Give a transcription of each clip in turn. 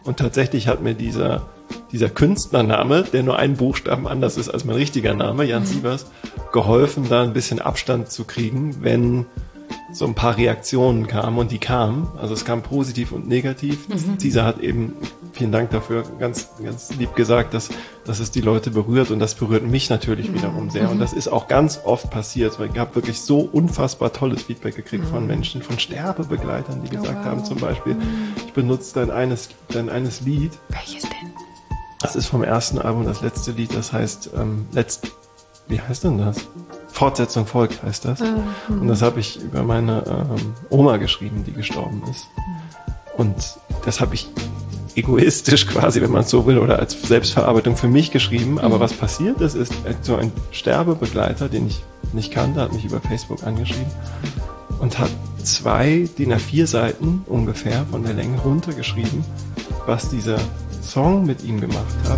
Und tatsächlich hat mir dieser Künstlername, der nur einen Buchstaben anders ist als mein richtiger Name, Jan Sievers, geholfen, da ein bisschen Abstand zu kriegen, wenn so ein paar Reaktionen kamen, und die kamen. Also es kam positiv und negativ. Cesar hat eben, vielen Dank dafür, ganz, ganz lieb gesagt, dass es die Leute berührt, und das berührt mich natürlich wiederum sehr. Und das ist auch ganz oft passiert, weil ich habe wirklich so unfassbar tolles Feedback gekriegt von Menschen, von Sterbebegleitern, die gesagt haben zum Beispiel, ich benutze dein eines Lied. Welches denn? Das ist vom ersten Album, das letzte Lied, das heißt, wie heißt denn das? Fortsetzung folgt heißt das. Und das habe ich über meine Oma geschrieben, die gestorben ist. Und das habe ich egoistisch quasi, wenn man es so will, oder als Selbstverarbeitung für mich geschrieben. Aber was passiert ist so ein Sterbebegleiter, den ich nicht kannte, hat mich über Facebook angeschrieben und hat 2 DIN A4 Seiten ungefähr von der Länge runtergeschrieben, was dieser Song mit ihm gemacht hat.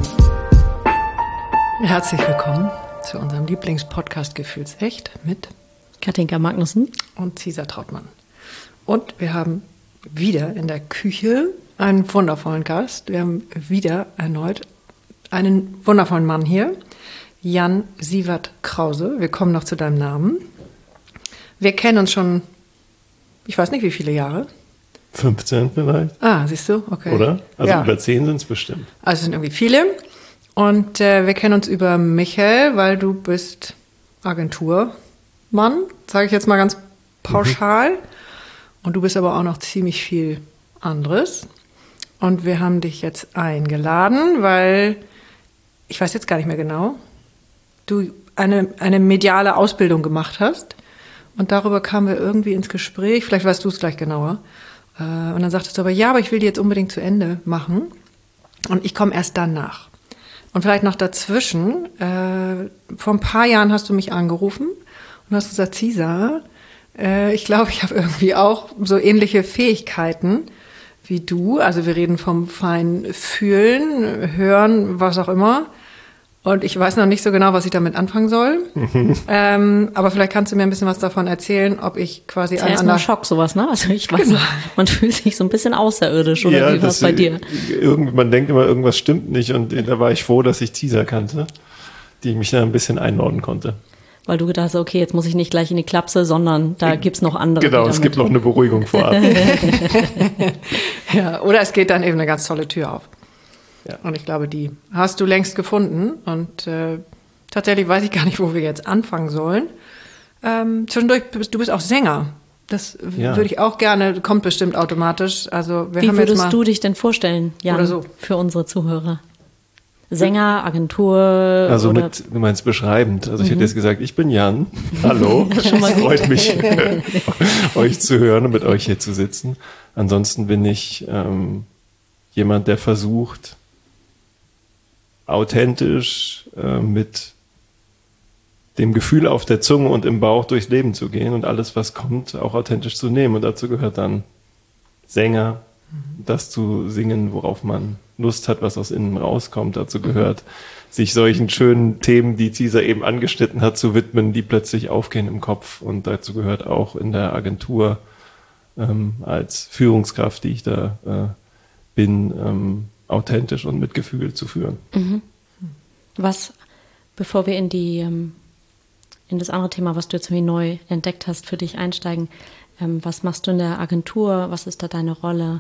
Herzlich willkommen zu unserem Lieblingspodcast Gefühlsecht mit Katinka Magnussen und Cesar Trautmann. Und wir haben wieder in der Küche einen wundervollen Gast. Wir haben wieder erneut einen wundervollen Mann hier, Jan Sievert Krause. Wir kommen noch zu deinem Namen. Wir kennen uns schon, ich weiß nicht wie viele Jahre. 15 vielleicht. Ah, siehst du? Okay. Oder? Also ja. Über 10 sind es bestimmt. Also es sind irgendwie viele. Und wir kennen uns über Michael, weil du bist Agenturmann, sage ich jetzt mal ganz pauschal. Und du bist aber auch noch ziemlich viel anderes. Und wir haben dich jetzt eingeladen, weil, ich weiß jetzt gar nicht mehr genau, du eine mediale Ausbildung gemacht hast. Und darüber kamen wir irgendwie ins Gespräch, vielleicht weißt du es gleich genauer. Und dann sagtest du aber, ja, aber ich will die jetzt unbedingt zu Ende machen. Und ich komme erst danach. Und vielleicht noch dazwischen, vor ein paar Jahren hast du mich angerufen und hast gesagt, Cesar, ich glaube, ich habe irgendwie auch so ähnliche Fähigkeiten wie du. Also wir reden vom feinen Fühlen, Hören, was auch immer. Und ich weiß noch nicht so genau, was ich damit anfangen soll. Aber vielleicht kannst du mir ein bisschen was davon erzählen, ob ich quasi ein anderer Schock, sowas, ne? Also ich weiß, man fühlt sich so ein bisschen außerirdisch, oder ja, wie war es bei dir? Man denkt immer, irgendwas stimmt nicht, und da war ich froh, dass ich Cesar kannte, die mich da ein bisschen einordnen konnte. Weil du gedacht hast, okay, jetzt muss ich nicht gleich in die Klapse, sondern da gibt's noch andere. Genau, es gibt noch eine Beruhigung vorab. Ja, oder es geht dann eben eine ganz tolle Tür auf. Ja. Und ich glaube, die hast du längst gefunden. Und tatsächlich weiß ich gar nicht, wo wir jetzt anfangen sollen. Zwischendurch, du bist auch Sänger. Das würde ich auch gerne, kommt bestimmt automatisch. Also wie würdest du dich denn vorstellen, Jan, oder so, für unsere Zuhörer? Sänger, Agentur? Also du meinst beschreibend. Also ich hätte jetzt gesagt, ich bin Jan. Hallo. Es freut mich, euch zu hören und mit euch hier zu sitzen. Ansonsten bin ich jemand, der versucht, authentisch mit dem Gefühl auf der Zunge und im Bauch durchs Leben zu gehen und alles, was kommt, auch authentisch zu nehmen. Und dazu gehört dann Sänger, das zu singen, worauf man Lust hat, was aus innen rauskommt. Dazu gehört, sich solchen schönen Themen, die Cesar eben angeschnitten hat, zu widmen, die plötzlich aufgehen im Kopf. Und dazu gehört auch in der Agentur als Führungskraft, die ich da bin, authentisch und mit Gefühl zu führen. Was, bevor wir in das andere Thema, was du jetzt irgendwie neu entdeckt hast, für dich einsteigen, was machst du in der Agentur? Was ist da deine Rolle?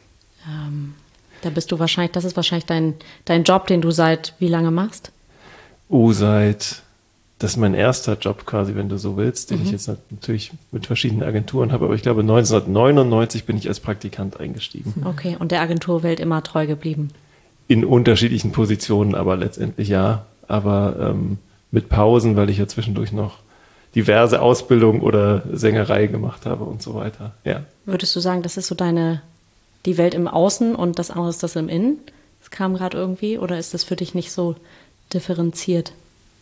Da bist du wahrscheinlich, das ist wahrscheinlich dein Job, den du seit wie lange machst? Das ist mein erster Job quasi, wenn du so willst, den ich jetzt natürlich mit verschiedenen Agenturen habe, aber ich glaube 1999 bin ich als Praktikant eingestiegen. Okay, und der Agenturwelt immer treu geblieben? In unterschiedlichen Positionen, aber letztendlich ja. Aber mit Pausen, weil ich ja zwischendurch noch diverse Ausbildungen oder Sängerei gemacht habe und so weiter. Ja. Würdest du sagen, das ist so die Welt im Außen und das andere ist das im Innen? Das kam gerade irgendwie, oder ist das für dich nicht so differenziert?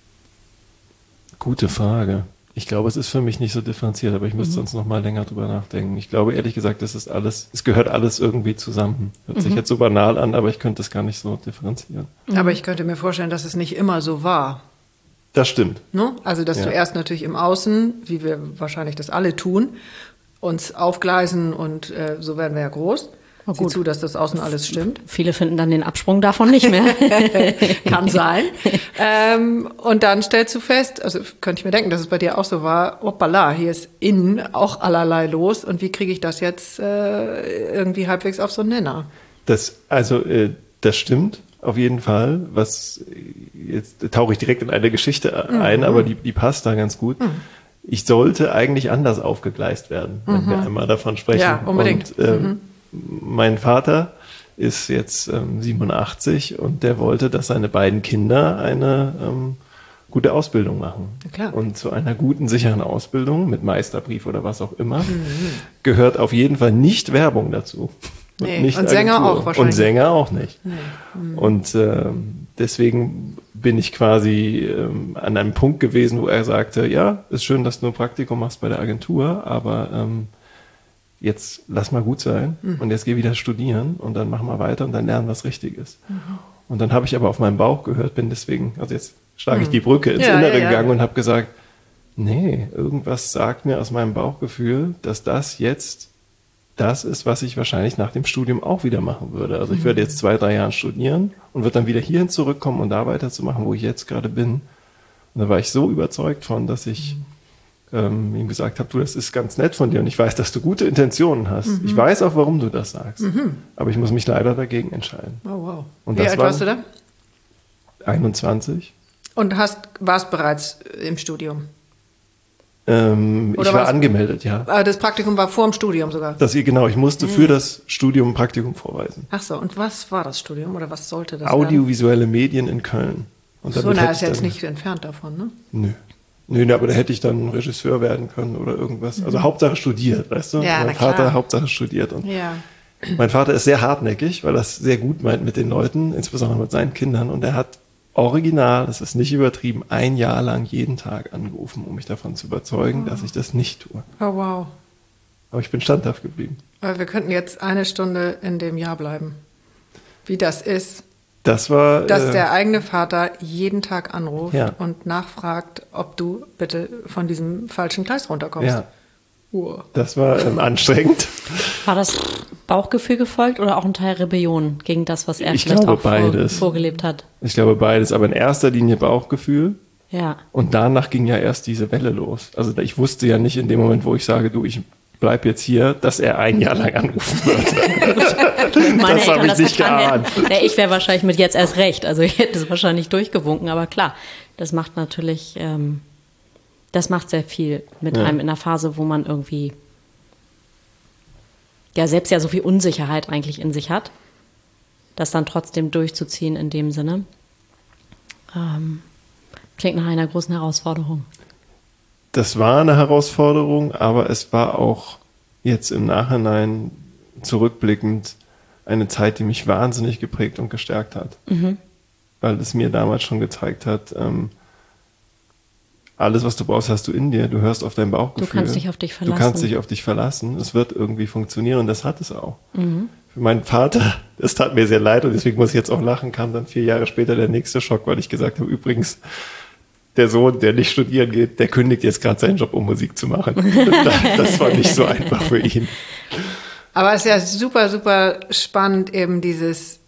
Gute Frage. Ich glaube, es ist für mich nicht so differenziert, aber ich müsste sonst noch mal länger drüber nachdenken. Ich glaube, ehrlich gesagt, es gehört alles irgendwie zusammen. Hört sich jetzt so banal an, aber ich könnte es gar nicht so differenzieren. Aber ich könnte mir vorstellen, dass es nicht immer so war. Das stimmt. Ne? Also, dass du erst natürlich im Außen, wie wir wahrscheinlich das alle tun, uns aufgleisen und so werden wir ja groß. Sieh zu, dass das außen alles stimmt. Viele finden dann den Absprung davon nicht mehr. Kann sein. Und dann stellst du fest, also könnte ich mir denken, dass es bei dir auch so war, hoppala, hier ist innen auch allerlei los und wie kriege ich das jetzt irgendwie halbwegs auf so einen Nenner? Das stimmt auf jeden Fall. Jetzt tauche ich direkt in eine Geschichte ein, aber die passt da ganz gut. Ich sollte eigentlich anders aufgegleist werden, wenn wir einmal davon sprechen. Ja, unbedingt. Und, mein Vater ist jetzt 87 und der wollte, dass seine beiden Kinder eine gute Ausbildung machen. Ja, klar. Und zu einer guten, sicheren Ausbildung mit Meisterbrief oder was auch immer gehört auf jeden Fall nicht Werbung dazu. Nee. Nicht Und Sänger Agentur. auch wahrscheinlich. Und Sänger auch nicht. Nee. Und deswegen bin ich quasi an einem Punkt gewesen, wo er sagte, ja, ist schön, dass du ein Praktikum machst bei der Agentur, aber jetzt lass mal gut sein und jetzt geh wieder studieren und dann mach mal weiter und dann lernen, was richtig ist. Und dann habe ich aber auf meinen Bauch gehört, bin deswegen, also jetzt schlage ich die Brücke ins Innere gegangen und habe gesagt, nee, irgendwas sagt mir aus meinem Bauchgefühl, dass das jetzt das ist, was ich wahrscheinlich nach dem Studium auch wieder machen würde. Also ich werde jetzt 2-3 Jahre studieren und würde dann wieder hierhin zurückkommen und da weiterzumachen, wo ich jetzt gerade bin. Und da war ich so überzeugt von, dass ich ihm gesagt habe, du, das ist ganz nett von dir und ich weiß, dass du gute Intentionen hast. Ich weiß auch, warum du das sagst. Aber ich muss mich leider dagegen entscheiden. Oh, wow. Und Wie alt warst du da? 21. Und warst bereits im Studium? Ich war angemeldet, ja. Das Praktikum war vor dem Studium sogar? Genau, ich musste für das Studium ein Praktikum vorweisen. Ach so, und was war das Studium oder was sollte das Audiovisuelle Medien in Köln. Und so, na, ist jetzt nicht entfernt davon, ne? Nö, aber da hätte ich dann Regisseur werden können oder irgendwas. Also Hauptsache studiert, weißt du? Ja, mein Vater Hauptsache studiert. Und mein Vater ist sehr hartnäckig, weil er es sehr gut meint mit den Leuten, insbesondere mit seinen Kindern. Und er hat original, das ist nicht übertrieben, 1 Jahr lang jeden Tag angerufen, um mich davon zu überzeugen, dass ich das nicht tue. Oh, wow. Aber ich bin standhaft geblieben. Aber wir könnten jetzt 1 Stunde in dem Jahr bleiben. Wie das ist. Das war, dass der eigene Vater jeden Tag anruft Ja. und nachfragt, ob du bitte von diesem falschen Gleis runterkommst. ja, das war anstrengend. War das Bauchgefühl gefolgt oder auch ein Teil Rebellion gegen das, was er Ich vielleicht glaube, auch beides. vorgelebt hat? Ich glaube beides, aber in erster Linie Bauchgefühl. Ja. Und danach ging ja erst diese Welle los. Also ich wusste ja nicht in dem Moment, wo ich sage, du, ich bleib jetzt hier, dass er 1 Jahr lang anrufen wird. Meine Das habe ich nicht geahnt. Nee, ich wäre wahrscheinlich mit jetzt erst recht. Also ich hätte es wahrscheinlich durchgewunken, aber klar, das macht natürlich, das macht sehr viel mit einem in einer Phase, wo man irgendwie selbst so viel Unsicherheit eigentlich in sich hat, das dann trotzdem durchzuziehen in dem Sinne. Klingt nach einer großen Herausforderung. Das war eine Herausforderung, aber es war auch jetzt im Nachhinein zurückblickend eine Zeit, die mich wahnsinnig geprägt und gestärkt hat. Weil es mir damals schon gezeigt hat, alles, was du brauchst, hast du in dir. Du hörst auf dein Bauchgefühl. Du kannst dich auf dich verlassen. Du kannst dich auf dich verlassen. Es wird irgendwie funktionieren und das hat es auch. Für meinen Vater, das tat mir sehr leid und deswegen muss ich jetzt auch lachen, kam dann 4 Jahre später der nächste Schock, weil ich gesagt habe, übrigens, der Sohn, der nicht studieren geht, der kündigt jetzt gerade seinen Job, um Musik zu machen. Das war nicht so einfach für ihn. Aber es ist ja super, super spannend, eben dieses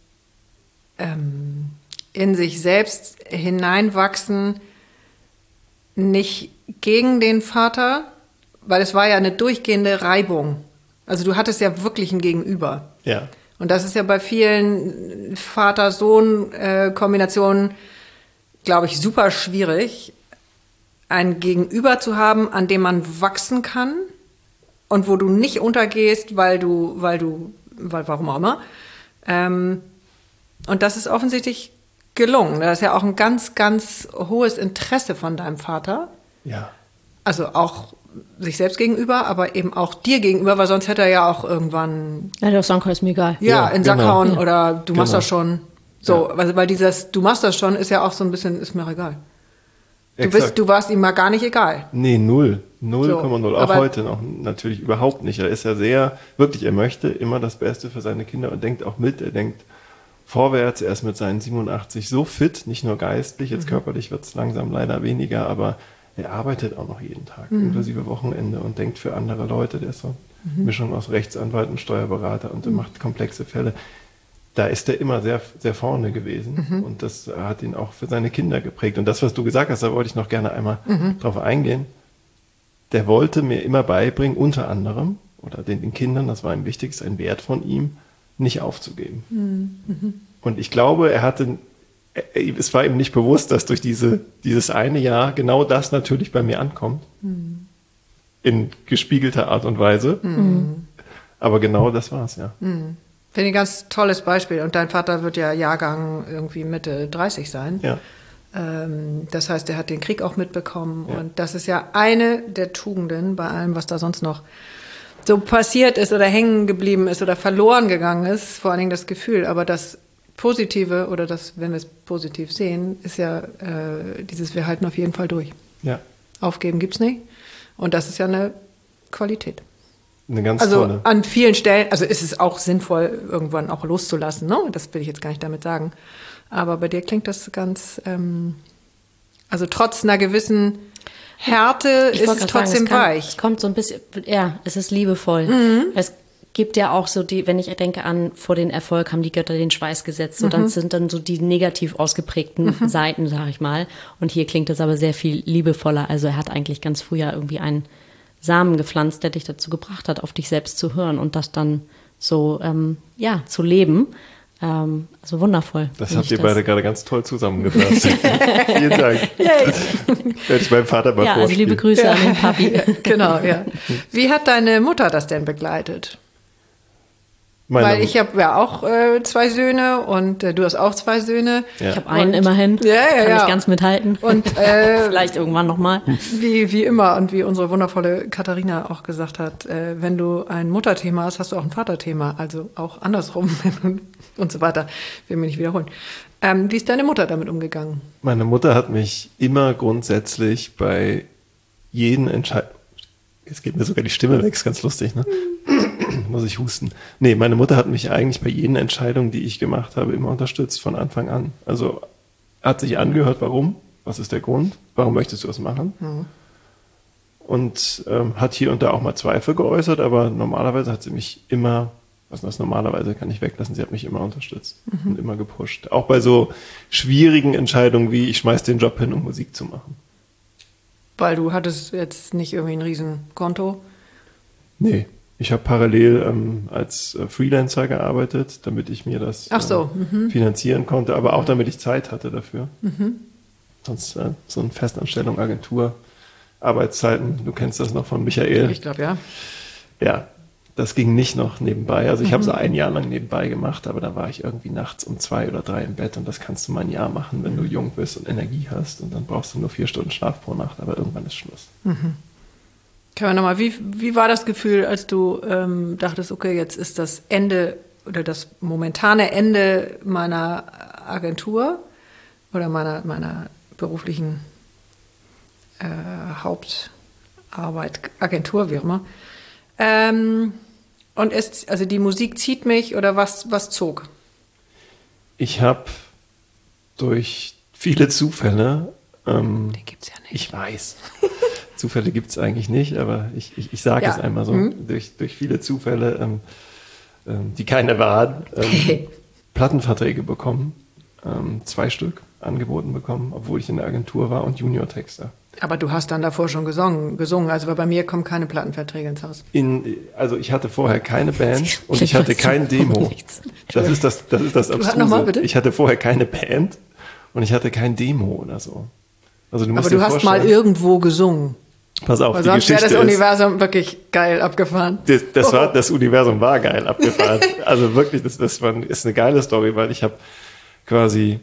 in sich selbst hineinwachsen, nicht gegen den Vater, weil es war ja eine durchgehende Reibung. Also du hattest ja wirklich ein Gegenüber. Ja. Und das ist ja bei vielen Vater-Sohn-Kombinationen, glaube ich, super schwierig, ein Gegenüber zu haben, an dem man wachsen kann und wo du nicht untergehst, weil warum auch immer. Und das ist offensichtlich gelungen. Das ist ja auch ein ganz, ganz hohes Interesse von deinem Vater. Ja. Also auch sich selbst gegenüber, aber eben auch dir gegenüber, weil sonst hätte er ja auch irgendwann Ja, der Sanka ist mir egal. in den Sack genau. hauen oder du machst Genau. das schon. So, Ja. weil dieses du machst das schon ist ja auch so ein bisschen, ist mir egal. Exakt. Du warst ihm mal gar nicht egal. Nee, 0,0. Auch aber- heute noch natürlich überhaupt nicht. Er ist ja er möchte immer das Beste für seine Kinder und denkt auch mit. Er denkt vorwärts. Er ist mit seinen 87 so fit, nicht nur geistlich, jetzt körperlich wird es langsam leider weniger, aber er arbeitet auch noch jeden Tag, inklusive Wochenende und denkt für andere Leute. Der ist so Mischung aus Rechtsanwalt und Steuerberater und macht komplexe Fälle. Da ist er immer sehr, sehr vorne gewesen und das hat ihn auch für seine Kinder geprägt. Und das, was du gesagt hast, da wollte ich noch gerne einmal drauf eingehen. Der wollte mir immer beibringen, unter anderem, oder den Kindern, das war ihm wichtig, ist ein Wert von ihm, nicht aufzugeben. Und ich glaube, es war ihm nicht bewusst, dass durch dieses eine Jahr genau das natürlich bei mir ankommt. In gespiegelter Art und Weise. Aber genau das war's, ja. Finde ich ein ganz tolles Beispiel. Und dein Vater wird ja Jahrgang irgendwie Mitte 30 sein. Ja. Das heißt, er hat den Krieg auch mitbekommen. Ja. Und das ist ja eine der Tugenden bei allem, was da sonst noch so passiert ist oder hängen geblieben ist oder verloren gegangen ist. Vor allen Dingen das Gefühl. Aber das Positive oder das, wenn wir es positiv sehen, ist ja dieses, wir halten auf jeden Fall durch. Ja. Aufgeben gibt's nicht. Und das ist ja eine Qualität. Eine ganz Also tolle. an vielen Stellen, also ist es auch sinnvoll, irgendwann auch loszulassen, ne? Das will ich jetzt gar nicht damit sagen. Aber bei dir klingt das ganz, also trotz einer gewissen Härte ist es trotzdem weich. Es kommt so ein bisschen, ja, es ist liebevoll. Es gibt ja auch so wenn ich denke an, vor den Erfolg haben die Götter den Schweiß gesetzt. So, dann sind dann so die negativ ausgeprägten Seiten, sag ich mal. Und hier klingt es aber sehr viel liebevoller. Also er hat eigentlich ganz früh ja irgendwie einen Samen gepflanzt, der dich dazu gebracht hat, auf dich selbst zu hören und das dann so, zu leben. Also wundervoll. Das habt ihr beide gerade ganz toll zusammengefasst. Vielen Dank. Werde ich meinem Vater mal vorspielen. Also liebe Grüße an den Papi. Ja, genau, ja. Wie hat deine Mutter das denn begleitet? Weil ich habe ja auch 2 Söhne und du hast auch 2 Söhne. Ja. Ich habe einen immerhin. Kann ich ganz mithalten. Und vielleicht irgendwann nochmal. Wie immer und wie unsere wundervolle Katharina auch gesagt hat, wenn du ein Mutterthema hast, hast du auch ein Vaterthema. Also auch andersrum und so weiter. Will mich nicht wiederholen. Wie ist deine Mutter damit umgegangen? Meine Mutter hat mich immer grundsätzlich bei jeden Entscheidung. Jetzt geht mir sogar die Stimme weg, ist ganz lustig, ne? Muss ich husten. Nee, meine Mutter hat mich eigentlich bei jeden Entscheidung, die ich gemacht habe, immer unterstützt von Anfang an. Also hat sich angehört, warum? Was ist der Grund? Warum möchtest du das machen? Und hat hier und da auch mal Zweifel geäußert, aber normalerweise hat sie mich immer, was das normalerweise kann ich weglassen, sie hat mich immer unterstützt und immer gepusht. Auch bei so schwierigen Entscheidungen wie, ich schmeiß den Job hin, um Musik zu machen. Weil du hattest jetzt nicht irgendwie ein Riesenkonto? Nee, ich habe parallel als Freelancer gearbeitet, damit ich mir das finanzieren konnte, aber auch damit ich Zeit hatte dafür. Sonst so eine Festanstellung, Agentur, Arbeitszeiten, du kennst das noch von Michael. Ich glaube, ja. Ja, das ging nicht noch nebenbei. Also ich habe so ein Jahr lang nebenbei gemacht, aber da war ich irgendwie nachts um 2 oder 3 im Bett und das kannst du mal ein Jahr machen, wenn du jung bist und Energie hast und dann brauchst du nur 4 Stunden Schlaf pro Nacht, aber irgendwann ist Schluss. Können wir nochmal, wie war das Gefühl, als du dachtest, okay, jetzt ist das Ende oder das momentane Ende meiner Agentur oder meiner beruflichen Hauptarbeit, Agentur, wie auch immer. Und also die Musik zieht mich oder was zog? Ich habe durch viele Zufälle, Die gibt's ja nicht. ich weiß, Zufälle gibt's eigentlich nicht, aber ich sage es einmal so, durch viele Zufälle, die keine waren, Plattenverträge bekommen, 2 Stück angeboten bekommen, obwohl ich in der Agentur war und Junior-Texter. Aber du hast dann davor schon gesungen, also weil bei mir kommen keine Plattenverträge ins Haus. Also ich hatte vorher keine Band und ich hatte kein Demo. Das ist das Abstruse. Nochmal, bitte? Ich hatte vorher keine Band und ich hatte kein Demo oder so. Also du musst Aber du dir hast vorstellen, mal irgendwo gesungen. Pass auf, Weil die sonst wäre Geschichte das Universum wirklich geil abgefahren. das Universum war geil abgefahren. Also wirklich, das ist eine geile Story, weil ich habe quasi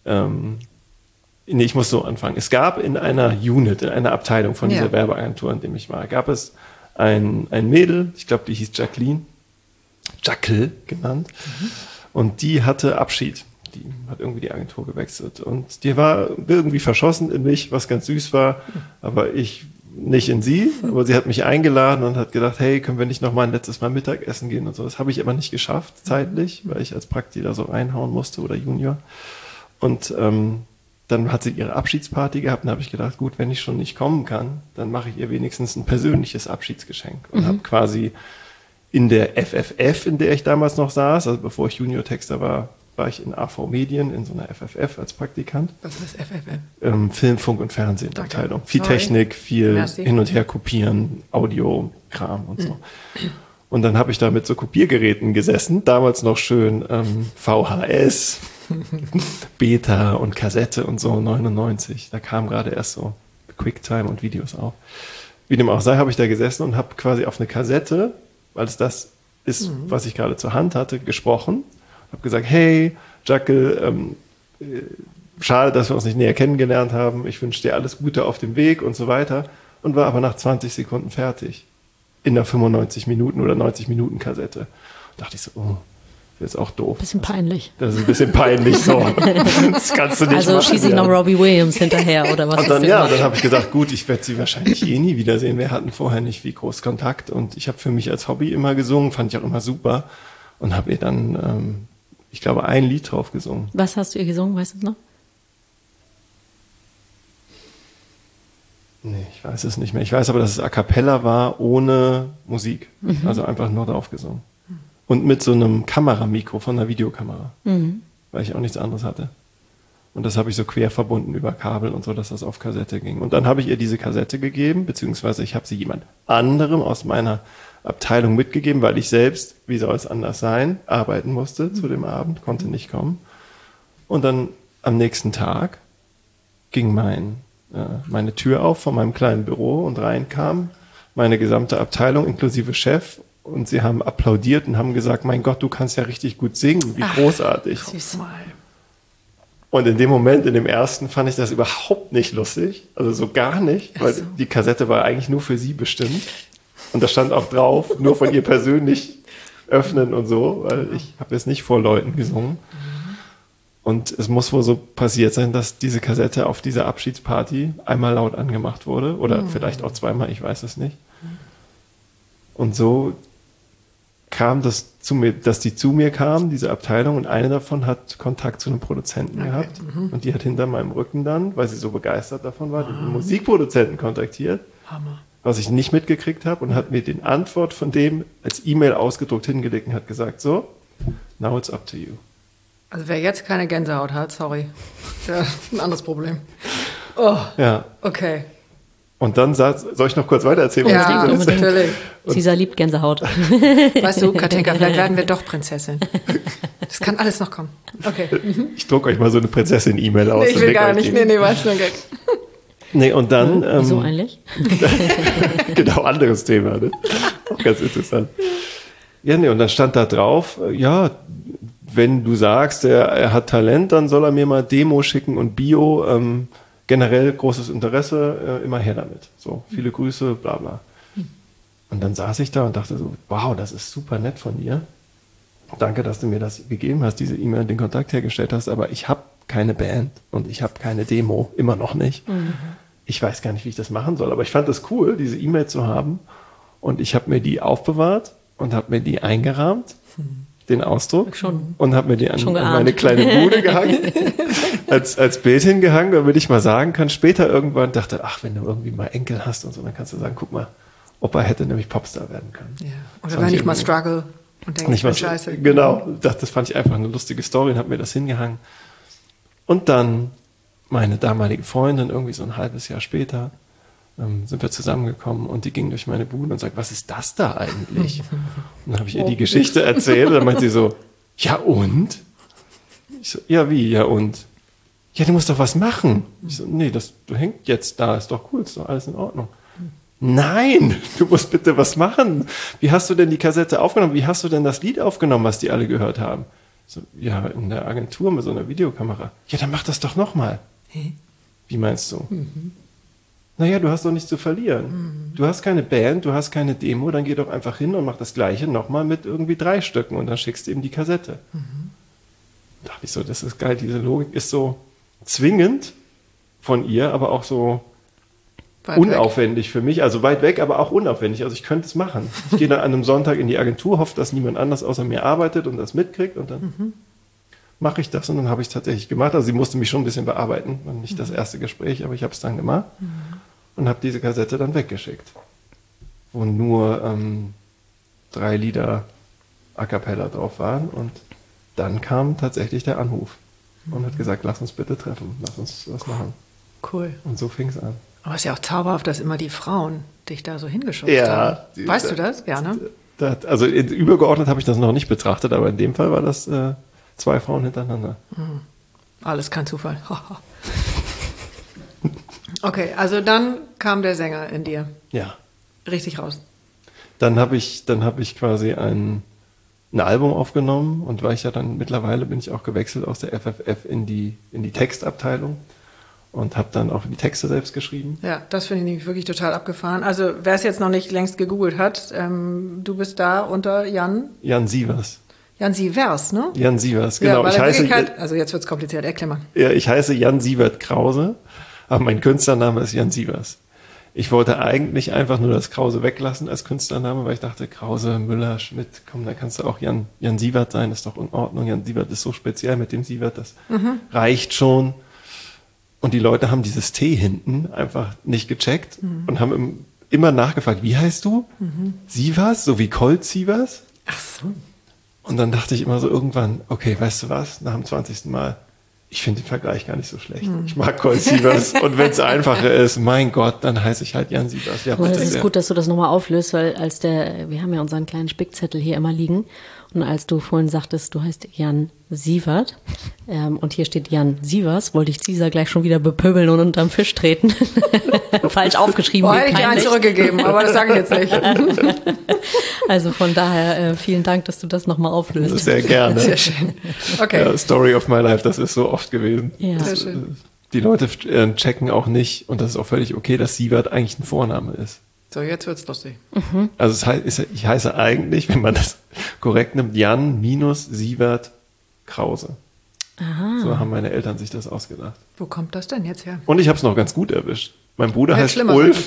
ich muss so anfangen. Es gab in einer Unit, in einer Abteilung von dieser Werbeagentur, in dem ich war, gab es ein Mädel, ich glaube, die hieß Jacqueline genannt, und die hatte Abschied. Die hat irgendwie die Agentur gewechselt und die war irgendwie verschossen in mich, was ganz süß war, aber ich nicht in sie, aber sie hat mich eingeladen und hat gedacht, hey, können wir nicht noch mal ein letztes Mal Mittagessen gehen und so. Das habe ich aber nicht geschafft, zeitlich, weil ich als Prakti da so reinhauen musste oder Junior. Und dann hat sie ihre Abschiedsparty gehabt und habe ich gedacht, gut, wenn ich schon nicht kommen kann, dann mache ich ihr wenigstens ein persönliches Abschiedsgeschenk und habe quasi in der FFF, in der ich damals noch saß, also bevor ich Junior-Texter war, war ich in AV Medien, in so einer FFF als Praktikant. Was ist FFF? Film, Funk und Fernsehabteilung. Viel Sorry. Technik, viel Merci. hin und her kopieren, Audio, Kram und so. Und dann habe ich da mit so Kopiergeräten gesessen, damals noch schön VHS, Beta und Kassette und so, 99. Da kam gerade erst so QuickTime und Videos auf. Wie dem auch sei, habe ich da gesessen und habe quasi auf eine Kassette, weil es das ist, was ich gerade zur Hand hatte, gesprochen. Habe gesagt, hey, Jackel, schade, dass wir uns nicht näher kennengelernt haben. Ich wünsche dir alles Gute auf dem Weg und so weiter. Und war aber nach 20 Sekunden fertig. In der 95 Minuten oder 90 Minuten Kassette. Da dachte ich so, oh, das ist auch doof. Bisschen peinlich. Das ist ein bisschen peinlich so. Das kannst du nicht Also machen. schieße ich noch Robbie Williams hinterher oder was? Und dann, ist ja, denn? dann habe ich gedacht, gut, ich werde sie wahrscheinlich eh nie wiedersehen. Wir hatten vorher nicht wie groß Kontakt und ich habe für mich als Hobby immer gesungen, fand ich auch immer super und habe ihr dann, ich glaube, ein Lied drauf gesungen. Was hast du ihr gesungen, weißt du es noch? Nee, ich weiß es nicht mehr. Ich weiß aber, dass es A Cappella war, ohne Musik. Also einfach nur drauf gesungen. Und mit so einem Kameramikro von einer Videokamera. Weil ich auch nichts anderes hatte. Und das habe ich so quer verbunden über Kabel und so, dass das auf Kassette ging. Und dann habe ich ihr diese Kassette gegeben, beziehungsweise ich habe sie jemand anderem aus meiner Abteilung mitgegeben, weil ich selbst, wie soll es anders sein, arbeiten musste zu dem Abend, konnte nicht kommen. Und dann am nächsten Tag ging meine Tür auf von meinem kleinen Büro und rein kam meine gesamte Abteilung inklusive Chef und sie haben applaudiert und haben gesagt, mein Gott, du kannst ja richtig gut singen, wie großartig. Süß. Und in dem Moment, in dem ersten, fand ich das überhaupt nicht lustig, also so gar nicht, weil die Kassette war eigentlich nur für sie bestimmt und da stand auch drauf, nur von ihr persönlich öffnen und so, weil ich habe jetzt nicht vor Leuten gesungen. Und es muss wohl so passiert sein, dass diese Kassette auf dieser Abschiedsparty einmal laut angemacht wurde. Oder vielleicht auch zweimal, ich weiß es nicht. Und so kam das zu mir, dass die zu mir kamen, diese Abteilung, und eine davon hat Kontakt zu einem Produzenten gehabt. Und die hat hinter meinem Rücken dann, weil sie so begeistert davon war, den Musikproduzenten kontaktiert, Hammer. was ich nicht mitgekriegt habe, und hat mir den Antwort von dem als E-Mail ausgedruckt hingelegt und hat gesagt, so, now it's up to you. Also wer jetzt keine Gänsehaut hat, sorry, der hat ein anderes Problem. Oh, Ja. okay. Und dann soll ich noch kurz weiter erzählen? Ja, was das ist? natürlich. Caesar liebt Gänsehaut. Weißt du, Katinka, vielleicht werden wir doch Prinzessin. Das kann alles noch kommen. Okay. Ich drucke euch mal so eine Prinzessin-E-Mail aus. Nee, ich und will leg gar euch nicht. die. Nee, war es nur ein Gag. Nee, und dann... Wieso eigentlich? genau, anderes Thema. Ne? Auch ganz interessant. Ja, nee, und dann stand da drauf, ja, wenn du sagst, er hat Talent, dann soll er mir mal Demo schicken und Bio, generell großes Interesse, immer her damit. So, viele Grüße, bla bla. Und dann saß ich da und dachte so, wow, das ist super nett von dir. Danke, dass du mir das gegeben hast, diese E-Mail, den Kontakt hergestellt hast, aber ich habe keine Band und ich habe keine Demo, immer noch nicht. Ich weiß gar nicht, wie ich das machen soll, aber ich fand es cool, diese E-Mail zu haben, und ich habe mir die aufbewahrt und habe mir die eingerahmt, den Ausdruck, Schon. und habe mir die an geahnt. meine kleine Bude gehangen, als Bild hingehangen, damit ich mal sagen kann, später irgendwann dachte, ach, wenn du irgendwie mal Enkel hast und so, dann kannst du sagen, guck mal, Opa hätte nämlich Popstar werden können. Ja. Das Oder fand wenn ich ich mal irgendwie- struggle und denke, ich nicht bin was, scheiße. genau, das fand ich einfach eine lustige Story und habe mir das hingehangen. Und dann meine damalige Freundin, irgendwie so ein halbes Jahr später, sind wir zusammengekommen und die ging durch meine Bude und sagt, was ist das da eigentlich? Und dann habe ich ihr die Geschichte erzählt und dann meint sie so, ja und? Ich so, ja wie, ja und? Ja, du musst doch was machen. Ich so, nee, du hängt jetzt da, ist doch cool, ist doch alles in Ordnung. Nein, du musst bitte was machen. Wie hast du denn die Kassette aufgenommen? Wie hast du denn das Lied aufgenommen, was die alle gehört haben? So, ja, in der Agentur mit so einer Videokamera. Ja, dann mach das doch nochmal. Wie meinst du? Naja, du hast doch nichts zu verlieren. Du hast keine Band, du hast keine Demo, dann geh doch einfach hin und mach das Gleiche nochmal mit irgendwie 3 Stücken und dann schickst du ihm die Kassette. Da dachte ich so, das ist geil, diese Logik ist so zwingend von ihr, aber auch so Weit unaufwendig für mich, also weit weg, aber auch unaufwendig. Also ich könnte es machen. Ich gehe dann an einem Sonntag in die Agentur, hoffe, dass niemand anders außer mir arbeitet und das mitkriegt und dann mache ich das und dann habe ich es tatsächlich gemacht. Also sie musste mich schon ein bisschen bearbeiten, war nicht das erste Gespräch, aber ich habe es dann gemacht und habe diese Kassette dann weggeschickt. Wo nur 3 Lieder a cappella drauf waren. Und dann kam tatsächlich der Anruf und hat gesagt, lass uns bitte treffen, lass uns was machen. Cool. Und so fing es an. Aber es ist ja auch zauberhaft, dass immer die Frauen dich da so hingeschubst Ja, haben. Weißt du das? Ja, ne? Also übergeordnet habe ich das noch nicht betrachtet, aber in dem Fall war das 2 Frauen hintereinander. Alles kein Zufall. Okay, also dann kam der Sänger in dir Ja. richtig raus. Dann habe ich quasi ein Album aufgenommen und mittlerweile bin ich auch gewechselt aus der FFF in die Textabteilung und habe dann auch die Texte selbst geschrieben. Ja, das finde ich nämlich wirklich total abgefahren. Also wer es jetzt noch nicht längst gegoogelt hat, du bist da unter Jan Sievers. Jan Sievers, ne? Jan Sievers, genau. Ja, also jetzt wird's kompliziert, erklär mal. Ja, ich heiße Jan Sievert Krause, aber mein Künstlername ist Jan Sievers. Ich wollte eigentlich einfach nur das Krause weglassen als Künstlername, weil ich dachte, Krause, Müller, Schmidt, komm, da kannst du auch Jan Sievert sein, ist doch in Ordnung. Jan Sievert ist so speziell mit dem Sievert, das reicht schon. Und die Leute haben dieses T hinten einfach nicht gecheckt und haben immer nachgefragt, wie heißt du? Sievers, so wie Colt Sievers? Ach so. Und dann dachte ich immer so irgendwann, okay, weißt du was, nach dem 20. Mal, ich finde den Vergleich gar nicht so schlecht. Ich mag Colt Sievers und wenn es einfacher ist, mein Gott, dann heiße ich halt Jan Sievers. Ja, es ist gut, dass du das nochmal auflöst, weil wir haben ja unseren kleinen Spickzettel hier immer liegen und als du vorhin sagtest, du heißt Jan Sievert und hier steht Jan Sievers, wollte ich Caesar gleich schon wieder bepöbeln und unterm Fisch treten. Falsch aufgeschrieben. Hätte ich dir einen zurückgegeben, aber das sage ich jetzt nicht. Also von daher vielen Dank, dass du das nochmal auflöst. Sehr gerne. Sehr schön. Okay. Ja, Story of my life, das ist so oft gewesen. Ja. Sehr schön. Die Leute checken auch nicht, und das ist auch völlig okay, dass Sievert eigentlich ein Vorname ist. So, jetzt wird's lustig. Also ich heiße eigentlich, wenn man das korrekt nimmt, Jan minus Sievert Krause. Aha. So haben meine Eltern sich das ausgedacht. Wo kommt das denn jetzt her? Und ich habe es noch ganz gut erwischt. Mein Bruder heißt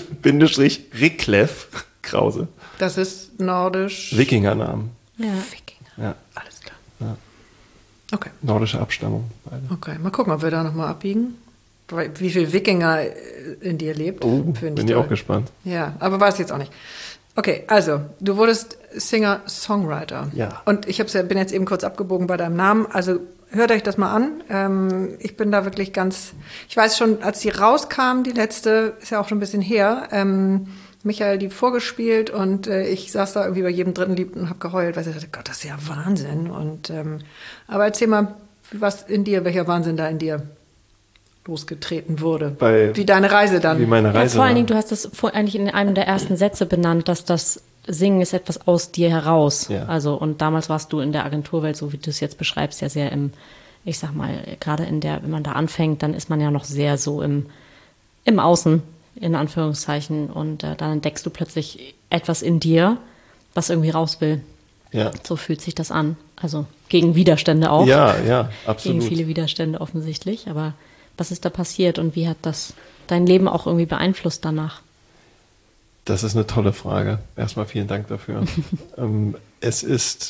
Ulf-Rickleff Krause. Das ist nordisch. Wikingernamen. Ja. Wikinger. Ja. Alles klar. Ja. Okay. Nordische Abstammung. Beide. Okay, mal gucken, ob wir da nochmal abbiegen. Wie viel Wikinger in dir lebt. Bin ich auch gespannt. Ja, aber weiß jetzt auch nicht. Okay, also, du wurdest Singer-Songwriter. Ja. Und bin jetzt eben kurz abgebogen bei deinem Namen. Also, hört euch das mal an. Ich bin da wirklich ich weiß schon, als die rauskam, die letzte, ist ja auch schon ein bisschen her, Michael die vorgespielt und ich saß da irgendwie bei jedem dritten Lied und habe geheult, weil ich dachte, Gott, das ist ja Wahnsinn. Und, aber erzähl mal, welcher Wahnsinn da in dir losgetreten wurde. Wie deine Reise dann. Wie meine Reise vor allen war. Dingen, du hast das eigentlich in einem der ersten Sätze benannt, dass das Singen ist etwas aus dir heraus. Ja. Also, und damals warst du in der Agenturwelt, so wie du es jetzt beschreibst, ja sehr ich sag mal, gerade wenn man da anfängt, dann ist man ja noch sehr so im Außen, in Anführungszeichen. Und dann entdeckst du plötzlich etwas in dir, was irgendwie raus will. Ja. So fühlt sich das an. Also gegen Widerstände auch. Ja, absolut. Gegen viele Widerstände offensichtlich. Aber was ist da passiert und wie hat das dein Leben auch irgendwie beeinflusst danach? Das ist eine tolle Frage. Erstmal vielen Dank dafür. Es ist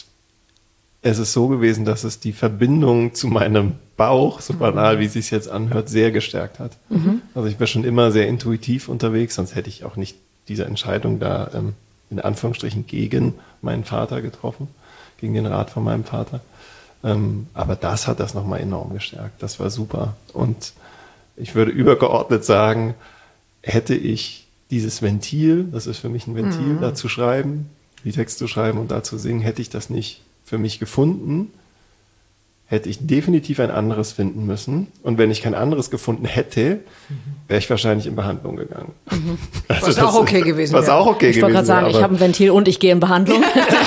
so gewesen, dass es die Verbindung zu meinem Bauch, so banal wie es sich jetzt anhört, sehr gestärkt hat. Also ich war schon immer sehr intuitiv unterwegs, sonst hätte ich auch nicht diese Entscheidung da in Anführungsstrichen gegen meinen Vater getroffen, gegen den Rat von meinem Vater. Aber das hat das nochmal enorm gestärkt. Das war super. Und ich würde übergeordnet sagen, hätte ich dieses Ventil, das ist für mich ein Ventil, da zu schreiben, die Texte zu schreiben und da zu singen, hätte ich das nicht für mich gefunden, hätte ich definitiv ein anderes finden müssen. Und wenn ich kein anderes gefunden hätte, wäre ich wahrscheinlich in Behandlung gegangen. Also was auch okay gewesen wäre. Was auch okay gewesen wäre. Ich wollte gerade sagen, ich habe ein Ventil und ich gehe in Behandlung.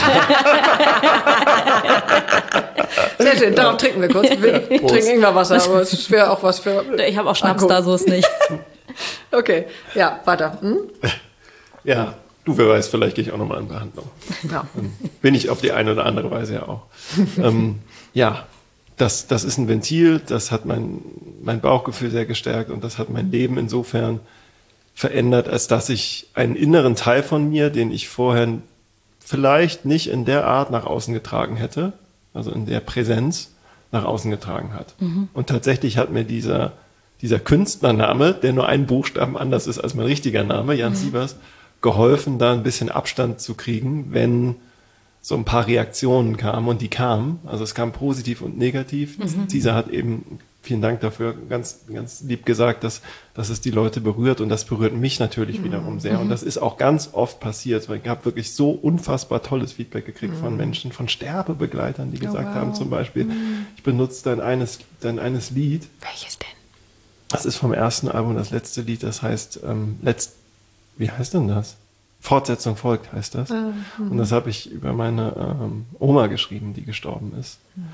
Sehr schön, darauf trinken wir kurz. Wir trinken Ingwerwasser, aber es wäre auch was für... Ich habe auch Schnaps da, so ist nicht. Okay, ja, weiter. Ja, wer weiß, vielleicht gehe ich auch nochmal in Behandlung. Ja. Bin ich auf die eine oder andere Weise ja auch. Ja, das ist ein Ventil, das hat mein Bauchgefühl sehr gestärkt und das hat mein Leben insofern verändert, als dass ich einen inneren Teil von mir, den ich vorher vielleicht nicht in der Art nach außen getragen hätte, also in der Präsenz nach außen getragen hat. Und tatsächlich hat mir dieser Künstlername, der nur einen Buchstaben anders ist als mein richtiger Name, Jan Sievers, geholfen, da ein bisschen Abstand zu kriegen, wenn so ein paar Reaktionen kamen und die kamen. Also es kam positiv und negativ. Dieser hat eben, vielen Dank dafür, ganz, ganz lieb gesagt, dass es die Leute berührt und das berührt mich natürlich wiederum sehr. Und das ist auch ganz oft passiert, weil ich habe wirklich so unfassbar tolles Feedback gekriegt von Menschen, von Sterbebegleitern, die gesagt haben zum Beispiel, ich benutze dein eines Lied. Welches denn? Das ist vom ersten Album das letzte Lied, das heißt, wie heißt denn das? Fortsetzung folgt heißt das. Und das habe ich über meine Oma geschrieben, die gestorben ist.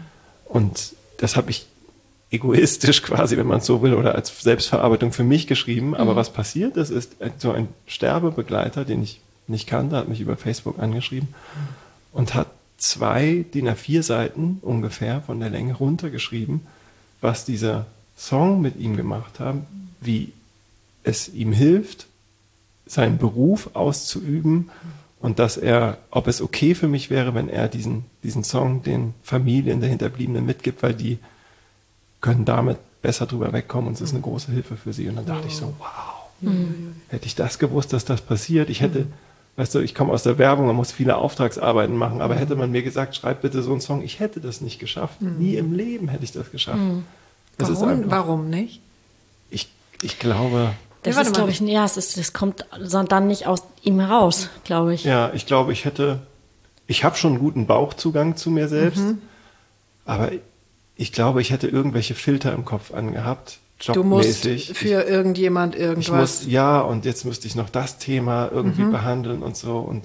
Und das habe ich egoistisch quasi, wenn man es so will, oder als Selbstverarbeitung für mich geschrieben. Aber was passiert ist so ein Sterbebegleiter, den ich nicht kannte, hat mich über Facebook angeschrieben und hat 2 DIN A4 Seiten ungefähr von der Länge runtergeschrieben, was dieser Song mit ihm gemacht haben, wie es ihm hilft, seinen Beruf auszuüben und dass ob es okay für mich wäre, wenn er diesen Song den Familien der Hinterbliebenen mitgibt, weil die können damit besser drüber wegkommen und es ist eine große Hilfe für sie. Und dann dachte ich so, wow, hätte ich das gewusst, dass das passiert. Ich hätte, weißt du, ich komme aus der Werbung, man muss viele Auftragsarbeiten machen, aber hätte man mir gesagt, schreib bitte so einen Song, ich hätte das nicht geschafft. Nie im Leben hätte ich das geschafft. Das Warum nicht? Ich glaube... Das ist, glaube ich, das kommt dann nicht aus ihm heraus, glaube ich. Ja, ich glaube, ich habe schon einen guten Bauchzugang zu mir selbst, aber ich glaube, ich hätte irgendwelche Filter im Kopf angehabt, jobmäßig. Du musst für irgendjemand irgendwas. Und jetzt müsste ich noch das Thema irgendwie behandeln und so. Und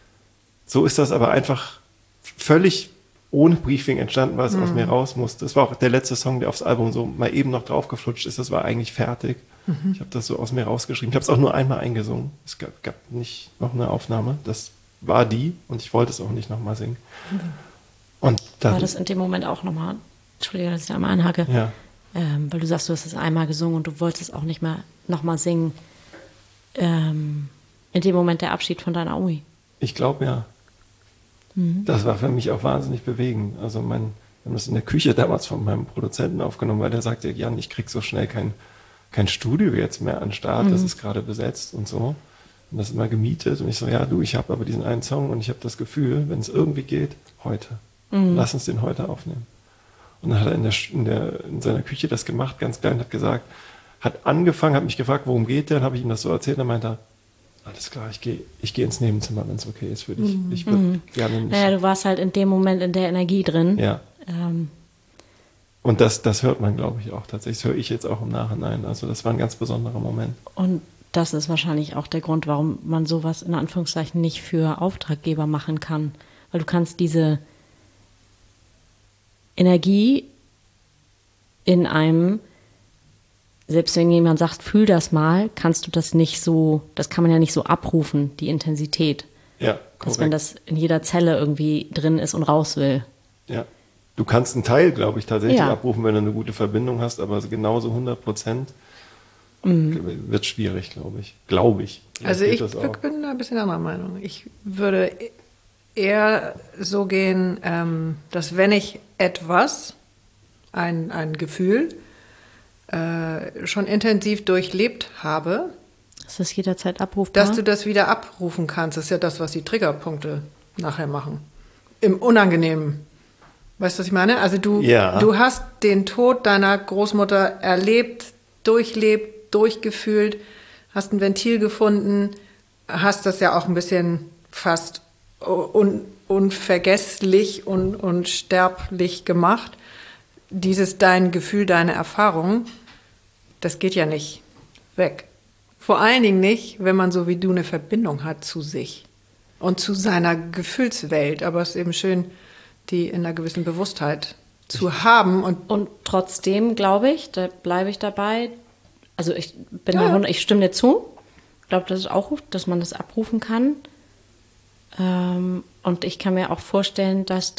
so ist das aber einfach völlig ohne Briefing entstanden, weil es aus mir raus musste. Das war auch der letzte Song, der aufs Album so mal eben noch draufgeflutscht ist. Das war eigentlich fertig. Ich habe das so aus mir rausgeschrieben. Ich habe es auch nur einmal eingesungen. Es gab nicht noch eine Aufnahme. Das war die und ich wollte es auch nicht nochmal singen. Und dann, war das in dem Moment auch nochmal, Entschuldige, dass ich da einmal einhacke, weil du sagst, du hast es einmal gesungen und du wolltest es auch nicht mehr nochmal singen. In dem Moment der Abschied von deiner Omi. Ich glaube, ja. Das war für mich auch wahnsinnig bewegend. Also wir haben das in der Küche damals von meinem Produzenten aufgenommen, weil der sagte, Jan, ich krieg so schnell kein Studio jetzt mehr an den Start, das ist gerade besetzt und so. Und das ist immer gemietet. Und ich so, ja du, ich habe aber diesen einen Song und ich habe das Gefühl, wenn es irgendwie geht, heute. Lass uns den heute aufnehmen. Und dann hat er in seiner Küche das gemacht, ganz klein, hat angefangen, hat mich gefragt, worum geht der? Dann habe ich ihm das so erzählt, dann meinte er, alles klar, ich gehe ins Nebenzimmer, wenn es okay ist für dich. Ich würde gerne nicht. Naja, du warst halt in dem Moment in der Energie drin. Ja. Und das hört man, glaube ich, auch tatsächlich. Das höre ich jetzt auch im Nachhinein. Also das war ein ganz besonderer Moment. Und das ist wahrscheinlich auch der Grund, warum man sowas in Anführungszeichen nicht für Auftraggeber machen kann. Weil du kannst diese Energie in einem, selbst wenn jemand sagt, fühl das mal, kannst du das nicht so, das kann man ja nicht so abrufen, die Intensität. Ja, korrekt. Dass wenn das in jeder Zelle irgendwie drin ist und raus will. Ja. Du kannst einen Teil, glaube ich, tatsächlich abrufen, wenn du eine gute Verbindung hast, aber genauso 100% wird schwierig, glaube ich. Also ich bin da ein bisschen anderer Meinung. Ich würde eher so gehen, dass wenn ich etwas, ein Gefühl, schon intensiv durchlebt habe, ist das jederzeit abrufbar? Dass du das wieder abrufen kannst. Das ist ja das, was die Triggerpunkte nachher machen. Im Unangenehmen. Weißt du, was ich meine? Also du hast den Tod deiner Großmutter erlebt, durchlebt, durchgefühlt, hast ein Ventil gefunden, hast das ja auch ein bisschen fast unvergesslich und unsterblich gemacht. Dein Gefühl, deine Erfahrung, das geht ja nicht weg. Vor allen Dingen nicht, wenn man so wie du eine Verbindung hat zu sich und zu seiner Gefühlswelt. Aber es ist eben schön, die in einer gewissen Bewusstheit zu haben. Und trotzdem glaube ich, da bleibe ich dabei, also ich stimme dir zu, ich glaube, das ist auch gut, dass man das abrufen kann. Und ich kann mir auch vorstellen, dass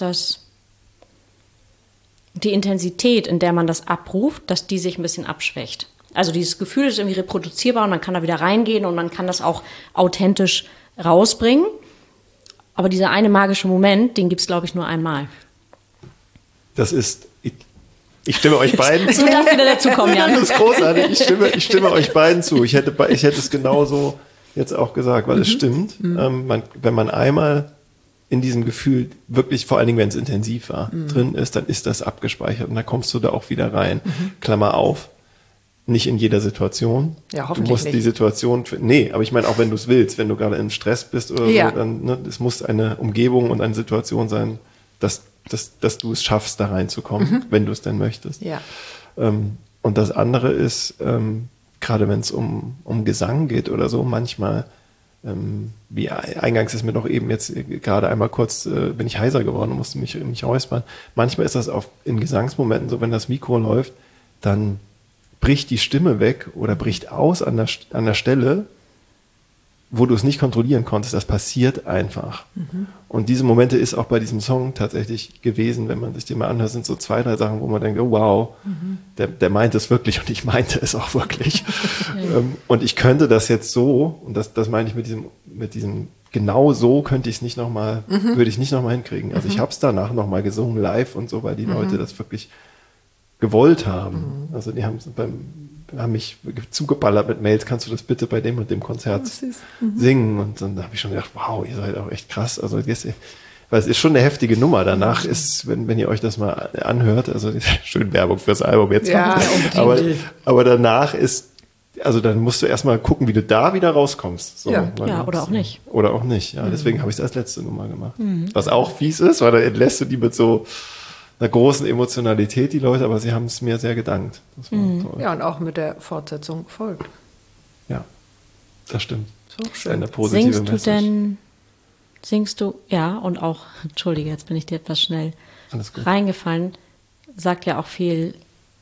die Intensität, in der man das abruft, dass die sich ein bisschen abschwächt. Also dieses Gefühl ist irgendwie reproduzierbar und man kann da wieder reingehen und man kann das auch authentisch rausbringen. Aber dieser eine magische Moment, den gibt es, glaube ich, nur einmal. Das ist, ich stimme euch beiden zu. Du darfst wieder dazukommen, Jan. Das ist großartig. Ich stimme euch beiden zu. Ich hätte es genauso jetzt auch gesagt, weil es stimmt. Wenn man einmal in diesem Gefühl wirklich, vor allen Dingen, wenn es intensiv war, drin ist, dann ist das abgespeichert und dann kommst du da auch wieder rein. Klammer auf, nicht in jeder Situation. Ja, du hoffentlich musst nicht. die Situation, nee, aber ich meine auch, wenn du es willst, wenn du gerade im Stress bist oder Ja. so, dann, ne, es muss eine Umgebung und eine Situation sein, dass du es schaffst, da reinzukommen, wenn du es denn möchtest. Ja. Und das andere ist, gerade wenn es um Gesang geht oder so, manchmal, wie eingangs ist mir doch eben jetzt gerade einmal kurz, bin ich heiser geworden und musste mich räuspern. Manchmal ist das in Gesangsmomenten so, wenn das Mikro läuft, dann bricht die Stimme weg oder bricht aus an der Stelle, wo du es nicht kontrollieren konntest. Das passiert einfach. Und diese Momente ist auch bei diesem Song tatsächlich gewesen, wenn man sich den mal anhört, sind so 2, 3 Sachen, wo man denkt, oh wow, der meint es wirklich und ich meinte es auch wirklich. Und ich könnte das jetzt so, und das meine ich mit diesem genau so könnte ich es nicht nochmal, würde ich nicht nochmal hinkriegen. Also ich habe es danach nochmal gesungen live und so, weil die Leute das wirklich gewollt haben. Also die haben mich zugeballert mit Mails, kannst du das bitte bei dem und dem Konzert singen? Und dann habe ich schon gedacht, wow, ihr seid auch echt krass. Also weil es ist schon eine heftige Nummer. Danach ist, wenn ihr euch das mal anhört, also schön Werbung fürs Album jetzt. Ja, aber danach ist, also dann musst du erstmal gucken, wie du da wieder rauskommst. So, Ja. Ja, oder auch nicht. Oder auch nicht, ja. Deswegen habe ich es als letzte Nummer gemacht. Was auch fies ist, weil dann entlässt du die mit so einer großen Emotionalität, die Leute, aber sie haben es mir sehr gedankt. Das war toll. Ja, und auch mit der Fortsetzung folgt. Ja, das stimmt. So Das ist schön. eine positive Singst du, ja, und auch, entschuldige, jetzt bin ich dir etwas schnell Alles gut. reingefallen, sagt ja auch viel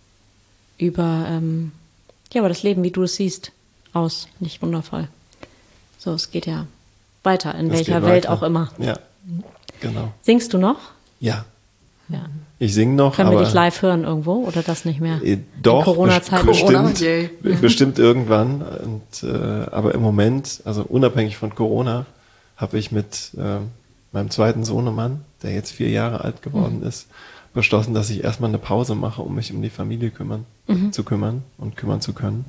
über, über das Leben, wie du es siehst, aus. Nicht wundervoll. So, es geht ja weiter, in Das welcher geht Welt weiter. auch immer. Ja, genau. Singst du noch? Ja, Ja. ich singe noch, Können aber wir dich live hören irgendwo oder das nicht mehr? Doch, In Corona-Zeiten. Corona, bestimmt, yay. bestimmt irgendwann. Und, aber im Moment, also unabhängig von Corona, habe ich mit meinem zweiten Sohnemann, der jetzt 4 Jahre alt geworden ist, beschlossen, dass ich erstmal eine Pause mache, um mich um die Familie zu kümmern und kümmern zu können.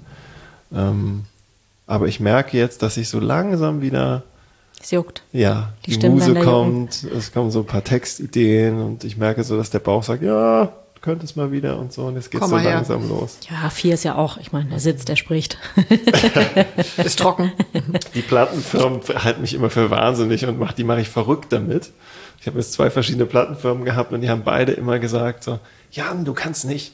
Aber ich merke jetzt, dass ich so langsam wieder, Es juckt. ja, Die die Stimmbänder Muse kommt, es kommen so ein paar Textideen und ich merke so, dass der Bauch sagt, ja, du könntest mal wieder und so und jetzt geht's Komm so mal her. langsam los. Ja, 4 ist ja auch, ich meine, er sitzt, er spricht. Ist trocken. Die Plattenfirmen halten mich immer für wahnsinnig und die mache ich verrückt damit. Ich habe jetzt 2 verschiedene Plattenfirmen gehabt und die haben beide immer gesagt so, Jan, du kannst nicht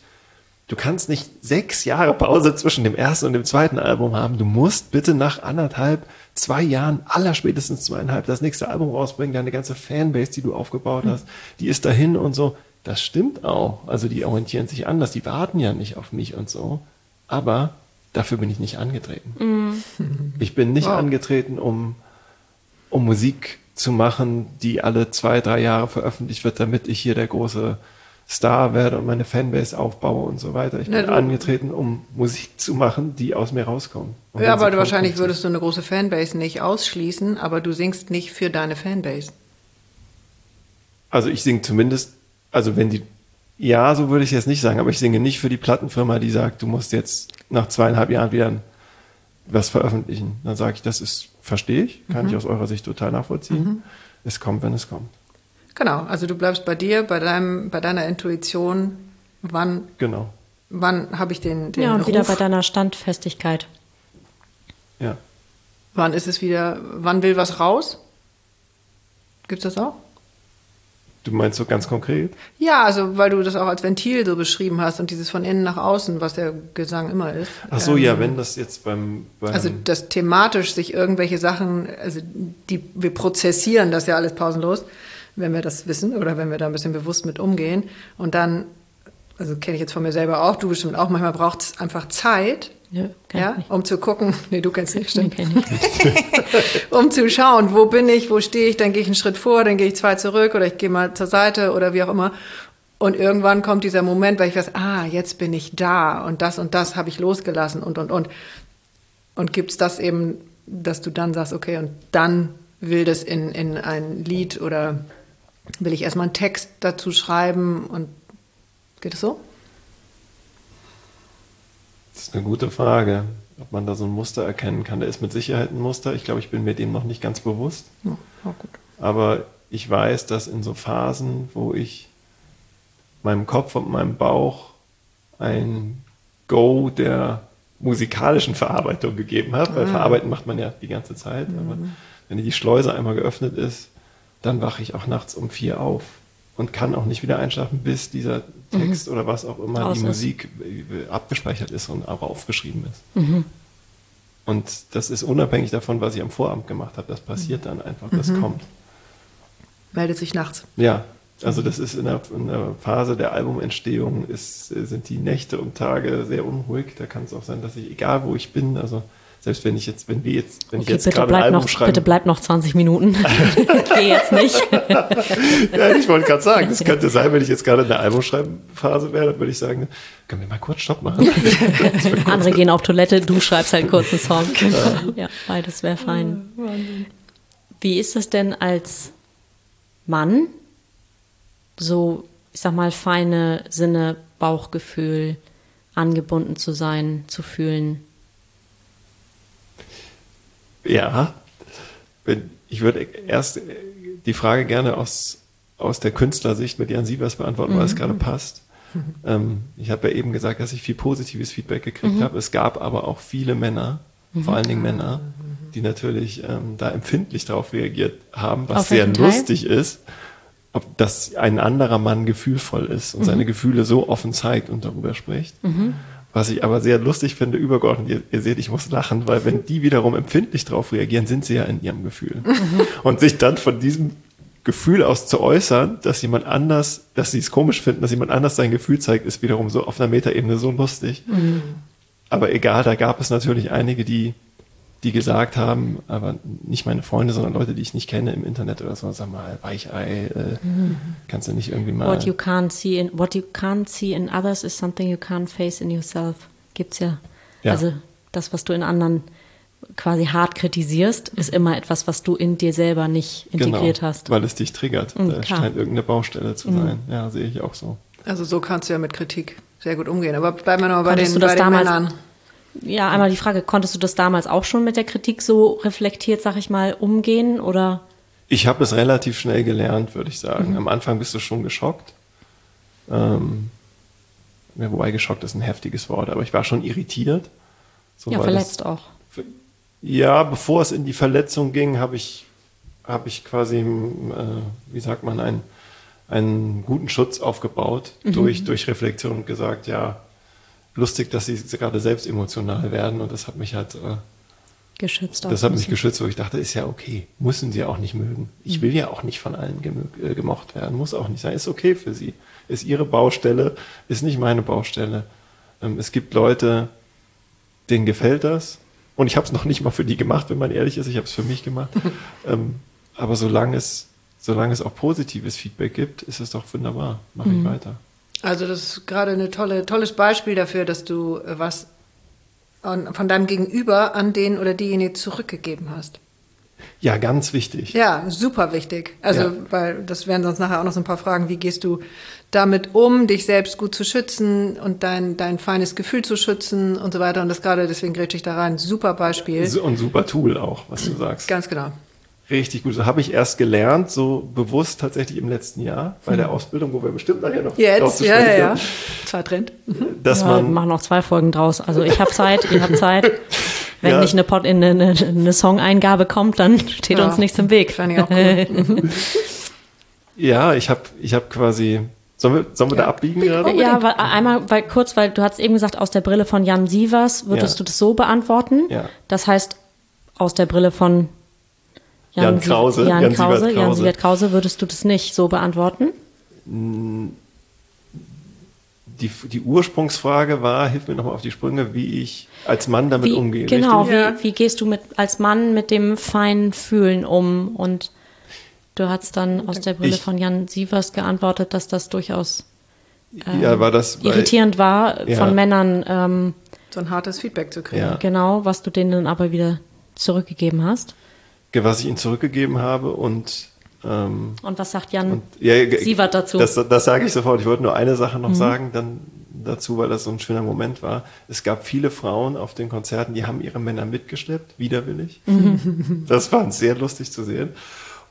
6 Jahre Pause zwischen dem ersten und dem zweiten Album haben. Du musst bitte nach 1,5, 2 Jahren, allerspätestens 2,5, das nächste Album rausbringen. Deine ganze Fanbase, die du aufgebaut hast, die ist dahin und so. Das stimmt auch. Also die orientieren sich anders, die warten ja nicht auf mich und so. Aber dafür bin ich nicht angetreten. Ich bin nicht angetreten, um Musik zu machen, die alle 2, 3 Jahre veröffentlicht wird, damit ich hier der große Star werde und meine Fanbase aufbaue und so weiter. Ich bin angetreten, um Musik zu machen, die aus mir rauskommt. Und Ja, wenn aber sie kommt, wahrscheinlich kommt sie. würdest du eine große Fanbase nicht ausschließen, aber du singst nicht für deine Fanbase. Also ich singe zumindest, also wenn die, ja, so würde ich jetzt nicht sagen, aber ich singe nicht für die Plattenfirma, die sagt, du musst jetzt nach 2,5 Jahren wieder was veröffentlichen. Dann sage ich, das ist, verstehe ich, kann ich aus eurer Sicht total nachvollziehen. Es kommt, wenn es kommt. Genau, also du bleibst bei dir, bei deiner Intuition. Wann Genau, habe ich den Ja, und Ruf? wieder bei deiner Standfestigkeit. ja. Wann ist es wieder, wann will was raus? Gibt's das auch? Du meinst so ganz konkret? Ja, also weil du das auch als Ventil so beschrieben hast und dieses von innen nach außen, was der Gesang immer ist. Ach so, ja, wenn das jetzt beim Also das thematisch sich irgendwelche Sachen, also wir prozessieren das ja alles pausenlos, wenn wir das wissen oder wenn wir da ein bisschen bewusst mit umgehen. Und dann, also kenne ich jetzt von mir selber auch, du bestimmt auch, manchmal braucht es einfach Zeit, Nö, kenn ich nicht. um zu gucken, nee, du kennst nicht, stimmt. Nee, kenn ich nicht. Um zu schauen, wo bin ich, wo stehe ich, dann gehe ich einen Schritt vor, dann gehe ich 2 zurück oder ich gehe mal zur Seite oder wie auch immer. Und irgendwann kommt dieser Moment, weil ich weiß, jetzt bin ich da und das habe ich losgelassen und. Und gibt's das eben, dass du dann sagst, okay, und dann will das in ein Lied oder will ich erstmal einen Text dazu schreiben und geht es so? Das ist eine gute Frage, ob man da so ein Muster erkennen kann. Da ist mit Sicherheit ein Muster. Ich glaube, ich bin mir dem noch nicht ganz bewusst. Ja, gut. Aber ich weiß, dass in so Phasen, wo ich meinem Kopf und meinem Bauch ein Go der musikalischen Verarbeitung gegeben habe, weil verarbeiten macht man ja die ganze Zeit, aber wenn die Schleuse einmal geöffnet ist, dann wache ich auch nachts um 4 auf und kann auch nicht wieder einschlafen, bis dieser Text oder was auch immer, die Musik abgespeichert ist und auch aufgeschrieben ist. Und das ist unabhängig davon, was ich am Vorabend gemacht habe. Das passiert dann einfach, das kommt. Meldet sich nachts. Ja, also das ist in der Phase der Albumentstehung sind die Nächte und Tage sehr unruhig. Da kann es auch sein, dass ich, egal wo ich bin, also selbst wenn ich jetzt gerade ein Album schreibe. Bitte bleib noch 20 Minuten. Geh jetzt nicht. Ja, ich wollte gerade sagen, es könnte sein, wenn ich jetzt gerade in der Albumschreibphase wäre, dann würde ich sagen, können wir mal kurz Stopp machen. Andere gehen auf Toilette, du schreibst halt kurz einen Song. Ja, beides wäre fein. Wie ist es denn als Mann, so, ich sag mal, feine Sinne, Bauchgefühl, angebunden zu sein, zu fühlen? Ja, ich würde erst die Frage gerne aus der Künstlersicht mit Jan Sievers beantworten, weil es gerade passt. Ich habe ja eben gesagt, dass ich viel positives Feedback gekriegt habe. Es gab aber auch viele Männer, vor allen Dingen Männer, die natürlich da empfindlich darauf reagiert haben, was sehr lustig ist, dass ein anderer Mann gefühlvoll ist und seine Gefühle so offen zeigt und darüber spricht. Was ich aber sehr lustig finde, übergeordnet, ihr seht, ich muss lachen, weil wenn die wiederum empfindlich darauf reagieren, sind sie ja in ihrem Gefühl. Und sich dann von diesem Gefühl aus zu äußern, dass jemand anders, dass sie es komisch finden, dass jemand anders sein Gefühl zeigt, ist wiederum so auf einer Metaebene so lustig. Aber egal, da gab es natürlich einige, die gesagt haben, aber nicht meine Freunde, sondern Leute, die ich nicht kenne im Internet oder so, sag mal, Weichei, kannst du nicht irgendwie mal... What you can't see in others is something you can't face in yourself. Gibt's ja. Also das, was du in anderen quasi hart kritisierst, ist immer etwas, was du in dir selber nicht integriert hast. Weil es dich triggert. Da scheint irgendeine Baustelle zu sein. Ja, sehe ich auch so. Also so kannst du ja mit Kritik sehr gut umgehen. Aber bleiben wir noch bei den Männern. Ja, einmal die Frage, konntest du das damals auch schon mit der Kritik so reflektiert, sag ich mal, umgehen, oder? Ich habe es relativ schnell gelernt, würde ich sagen. Am Anfang bist du schon geschockt. Wobei geschockt ist ein heftiges Wort, aber ich war schon irritiert. So, ja, verletzt auch. Ja, bevor es in die Verletzung ging, habe ich quasi, wie sagt man, einen guten Schutz aufgebaut durch Reflexion und gesagt, ja, lustig, dass sie gerade selbst emotional werden, und das hat mich halt geschützt. Das hat mich geschützt, wo ich dachte, ist ja okay, müssen sie auch nicht mögen. Ich will ja auch nicht von allen gemocht werden, muss auch nicht sein, ist okay für sie. Ist ihre Baustelle, ist nicht meine Baustelle. Es gibt Leute, denen gefällt das, und ich habe es noch nicht mal für die gemacht, wenn man ehrlich ist, ich habe es für mich gemacht. Aber solange es auch positives Feedback gibt, ist es doch wunderbar, mache ich weiter. Also das ist gerade ein tolles Beispiel dafür, dass du was von deinem Gegenüber an den oder diejenige zurückgegeben hast. Ja, ganz wichtig. Ja, super wichtig. Also, weil das wären sonst nachher auch noch so ein paar Fragen, wie gehst du damit um, dich selbst gut zu schützen und dein feines Gefühl zu schützen und so weiter. Und das gerade, deswegen grätsche ich da rein, super Beispiel. Und super Tool auch, was du sagst. Ganz genau. Richtig gut. So habe ich erst gelernt, so bewusst tatsächlich im letzten Jahr bei der Ausbildung, wo wir bestimmt nachher noch jetzt, ja. Zwar Trend. Wir machen noch 2 Folgen draus. Also ich habe Zeit, ihr habt Zeit. Wenn nicht eine Songeingabe kommt, dann steht uns nichts im Weg. Fand ich auch cool. Ja, ich hab quasi... Sollen wir da abbiegen gerade? Ja, weil du hast eben gesagt, aus der Brille von Jan Sievers würdest du das so beantworten. Ja. Das heißt, aus der Brille von Jan Sievert Krause, würdest du das nicht so beantworten? Die Ursprungsfrage war, hilf mir nochmal auf die Sprünge, wie ich als Mann damit umgehe. Genau, wie gehst du als Mann mit dem feinen Fühlen um? Und du hast dann aus der Brille von Jan Sievers geantwortet, dass das durchaus irritierend war, von Männern so ein hartes Feedback zu kriegen. Ja. Genau, was du denen dann aber wieder zurückgegeben hast. Was ich ihnen zurückgegeben habe und was sagt Jan Sievert dazu? Das sage ich sofort. Ich wollte nur eine Sache noch sagen dann dazu, weil das so ein schöner Moment war. Es gab viele Frauen auf den Konzerten, die haben ihre Männer mitgeschleppt, widerwillig. Das war sehr lustig zu sehen.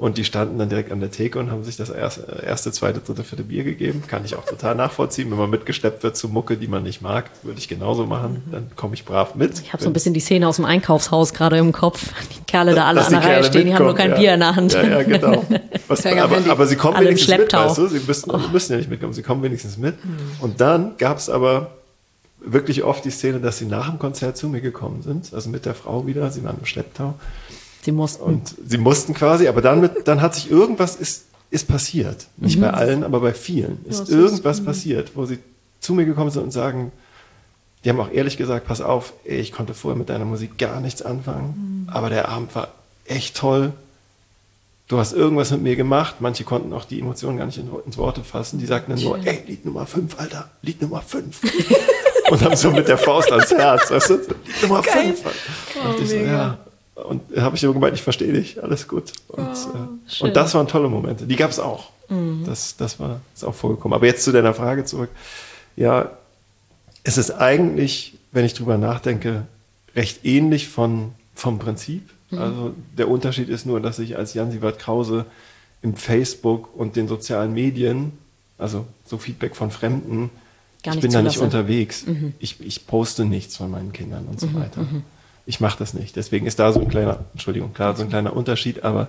Und die standen dann direkt an der Theke und haben sich das erste, zweite, dritte, vierte Bier gegeben. Kann ich auch total nachvollziehen. Wenn man mitgeschleppt wird zu Mucke, die man nicht mag, würde ich genauso machen. Dann komme ich brav mit. Ich habe so ein bisschen die Szene aus dem Einkaufshaus gerade im Kopf. Die Kerle da alle an der Reihe stehen, die haben nur kein Bier in der Hand. Ja, genau. Aber sie kommen wenigstens mit, weißt du? Sie müssen ja nicht mitkommen, sie kommen wenigstens mit. Und dann gab es aber wirklich oft die Szene, dass sie nach dem Konzert zu mir gekommen sind, also mit der Frau wieder, sie waren im Schlepptau. Sie mussten quasi, aber dann hat sich irgendwas ist passiert. Nicht bei allen, aber bei vielen ist irgendwas passiert, wo sie zu mir gekommen sind und sagen, die haben auch ehrlich gesagt, pass auf, ich konnte vorher mit deiner Musik gar nichts anfangen, aber der Abend war echt toll. Du hast irgendwas mit mir gemacht. Manche konnten auch die Emotionen gar nicht ins Worte fassen. Die sagten dann nur, Lied Nummer 5, Alter, Lied Nummer 5. Und haben so mit der Faust ans Herz, weißt du? Lied Nummer 5. Und habe ich immer gemeint, ich verstehe dich, alles gut. Und das waren tolle Momente. Die gab es auch. Das ist auch vorgekommen. Aber jetzt zu deiner Frage zurück. Ja, es ist eigentlich, wenn ich drüber nachdenke, recht ähnlich vom Prinzip. Also der Unterschied ist nur, dass ich als Jan-Siewert Krause im Facebook und den sozialen Medien, also so Feedback von Fremden, ich bin da nicht unterwegs. Ich poste nichts von meinen Kindern und so weiter. Ich mache das nicht. Deswegen ist da so ein kleiner Unterschied, aber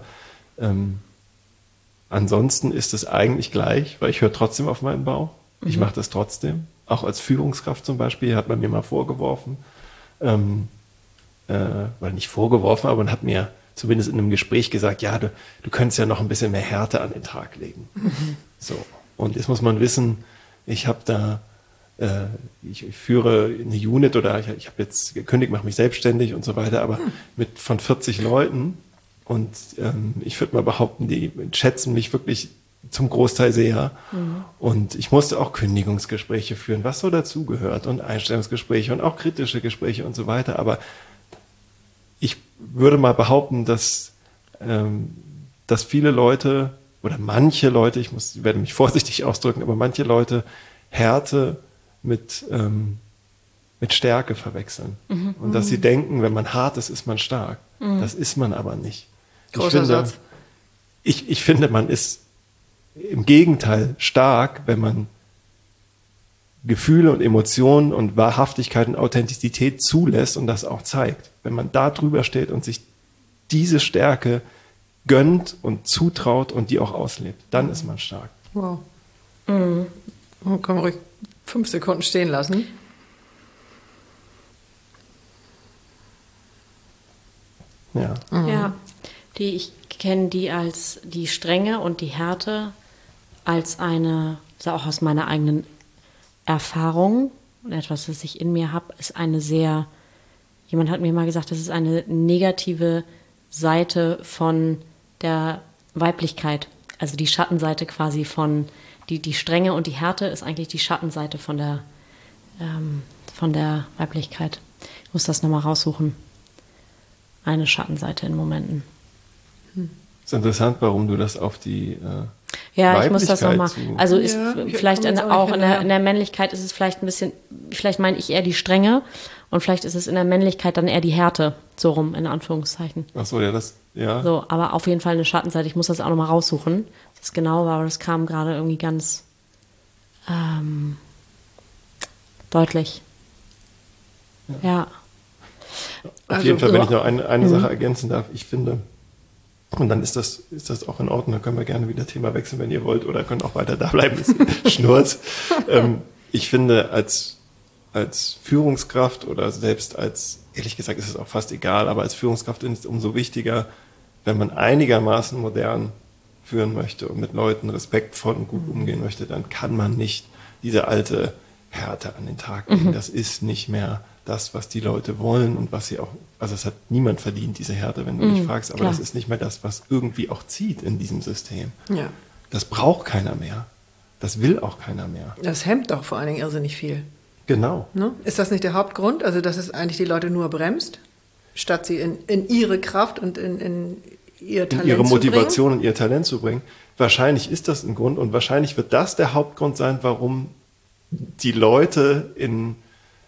ansonsten ist es eigentlich gleich, weil ich höre trotzdem auf meinen Bauch. Ich mache das trotzdem. Auch als Führungskraft zum Beispiel hat man mir mal vorgeworfen, oder nicht vorgeworfen, aber man hat mir zumindest in einem Gespräch gesagt, ja, du könntest ja noch ein bisschen mehr Härte an den Tag legen. So. Und jetzt muss man wissen, ich habe da ich führe eine Unit oder ich habe jetzt gekündigt, mache mich selbstständig und so weiter, aber von 40 Leuten und ich würde mal behaupten, die schätzen mich wirklich zum Großteil sehr und ich musste auch Kündigungsgespräche führen, was so dazugehört und Einstellungsgespräche und auch kritische Gespräche und so weiter, aber ich würde mal behaupten, dass viele Leute oder manche Leute, werde mich vorsichtig ausdrücken, aber manche Leute Härte mit Stärke verwechseln. Und dass sie denken, wenn man hart ist, ist man stark. Das ist man aber nicht. Ich finde, man ist im Gegenteil stark, wenn man Gefühle und Emotionen und Wahrhaftigkeit und Authentizität zulässt und das auch zeigt. Wenn man da drüber steht und sich diese Stärke gönnt und zutraut und die auch auslebt, dann ist man stark. Wow. Kann man ruhig 5 Sekunden stehen lassen. Ja. Ja, ich kenne die als die Strenge und die Härte als also auch aus meiner eigenen Erfahrung und etwas, was ich in mir habe, ist jemand hat mir mal gesagt, das ist eine negative Seite von der Weiblichkeit. Also die Schattenseite quasi von die Strenge und die Härte ist eigentlich die Schattenseite von der Weiblichkeit. Ich muss das nochmal raussuchen. Eine Schattenseite in Momenten. Ist interessant, warum du das auf die ich muss das nochmal. Also ist vielleicht auch in der Männlichkeit ist es vielleicht ein bisschen, vielleicht meine ich eher die Strenge und vielleicht ist es in der Männlichkeit dann eher die Härte, so rum, in Anführungszeichen. Ach so, ja, So, aber auf jeden Fall eine Schattenseite. Ich muss das auch nochmal raussuchen. Das genau war, aber das kam gerade irgendwie ganz deutlich. Ja. Auf jeden Fall, wenn ich noch eine Sache ergänzen darf, ich finde, und dann ist das auch in Ordnung, dann können wir gerne wieder Thema wechseln, wenn ihr wollt, oder könnt auch weiter da bleiben, Schnurz. Ich finde, als Führungskraft oder selbst ehrlich gesagt ist es auch fast egal, aber als Führungskraft ist es umso wichtiger, wenn man einigermaßen modern führen möchte und mit Leuten respektvoll und gut umgehen möchte, dann kann man nicht diese alte Härte an den Tag legen. Das ist nicht mehr das, was die Leute wollen und was sie auch, also es hat niemand verdient, diese Härte, wenn du mich fragst, aber das ist nicht mehr das, was irgendwie auch zieht in diesem System. Ja. Das braucht keiner mehr. Das will auch keiner mehr. Das hemmt doch vor allen Dingen irrsinnig viel. Genau. Ne? Ist das nicht der Hauptgrund? Also, dass es eigentlich die Leute nur bremst, statt sie in ihre Kraft und in ihr Talent in ihre Motivation zu bringen? und ihr Talent zu bringen. Wahrscheinlich ist das ein Grund und wahrscheinlich wird das der Hauptgrund sein, warum die Leute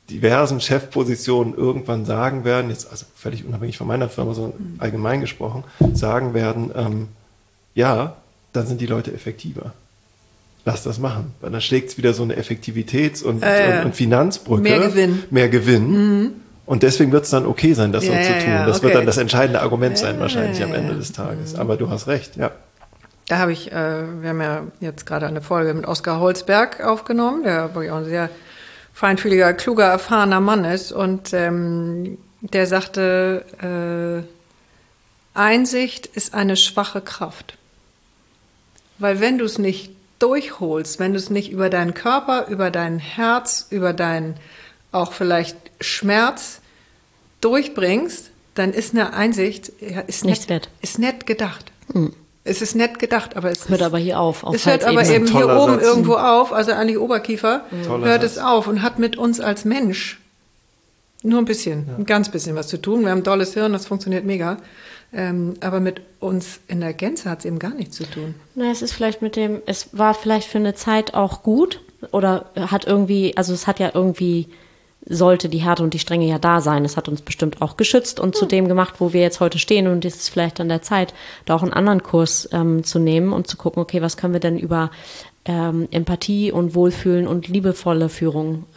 diversen Chefpositionen irgendwann sagen werden, jetzt also völlig unabhängig von meiner Firma, sondern allgemein gesprochen, sagen werden, ja, dann sind die Leute effektiver. Lass das machen. Weil dann schlägt es wieder so eine Effektivitäts- und Finanzbrücke. Mehr Gewinn. Und deswegen wird es dann okay sein, das so zu tun. Das wird dann das entscheidende Argument sein, wahrscheinlich am Ende des Tages. Aber du hast recht, ja. Da habe ich, wir haben ja jetzt gerade eine Folge mit Oskar Holzberg aufgenommen, der wirklich auch ein sehr feinfühliger, kluger, erfahrener Mann ist. Und der sagte, Einsicht ist eine schwache Kraft. Weil wenn du es nicht durchholst, wenn du es nicht über deinen Körper, über dein Herz, über deinen auch vielleicht Schmerz durchbringst, dann ist eine Einsicht ist nett gedacht. Es ist nett gedacht, aber es hört aber hier auf es hört aber eben hier oben Satz. Irgendwo auf, also eigentlich Oberkiefer, hört Satz. Es auf und hat mit uns als Mensch nur ein bisschen, ein ganz bisschen was zu tun. Wir haben ein tolles Hirn, das funktioniert mega. Aber mit uns in der Gänze hat es eben gar nichts zu tun. Na, es war vielleicht für eine Zeit auch gut oder hat irgendwie, also es hat ja irgendwie, sollte die Härte und die Strenge ja da sein. Es hat uns bestimmt auch geschützt und zu dem gemacht, wo wir jetzt heute stehen. Und es ist vielleicht an der Zeit, da auch einen anderen Kurs zu nehmen und zu gucken, okay, was können wir denn über Empathie und Wohlfühlen und liebevolle Führung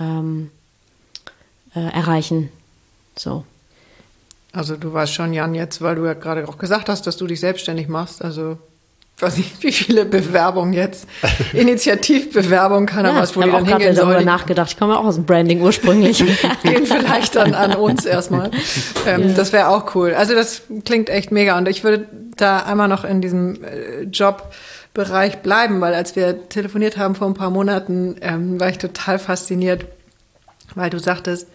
erreichen. So. Also du weißt schon, Jan, jetzt, weil du ja gerade auch gesagt hast, dass du dich selbstständig machst, also ich weiß nicht, wie viele Bewerbungen jetzt, Initiativbewerbungen kann er was, wo die dann hingehen sollen. Ich habe nachgedacht, ich komme ja auch aus dem Branding ursprünglich. Gehen vielleicht dann an uns erstmal. Das wäre auch cool. Also das klingt echt mega und ich würde da einmal noch in diesem Jobbereich bleiben, weil als wir telefoniert haben vor ein paar Monaten, war ich total fasziniert, weil du sagtest,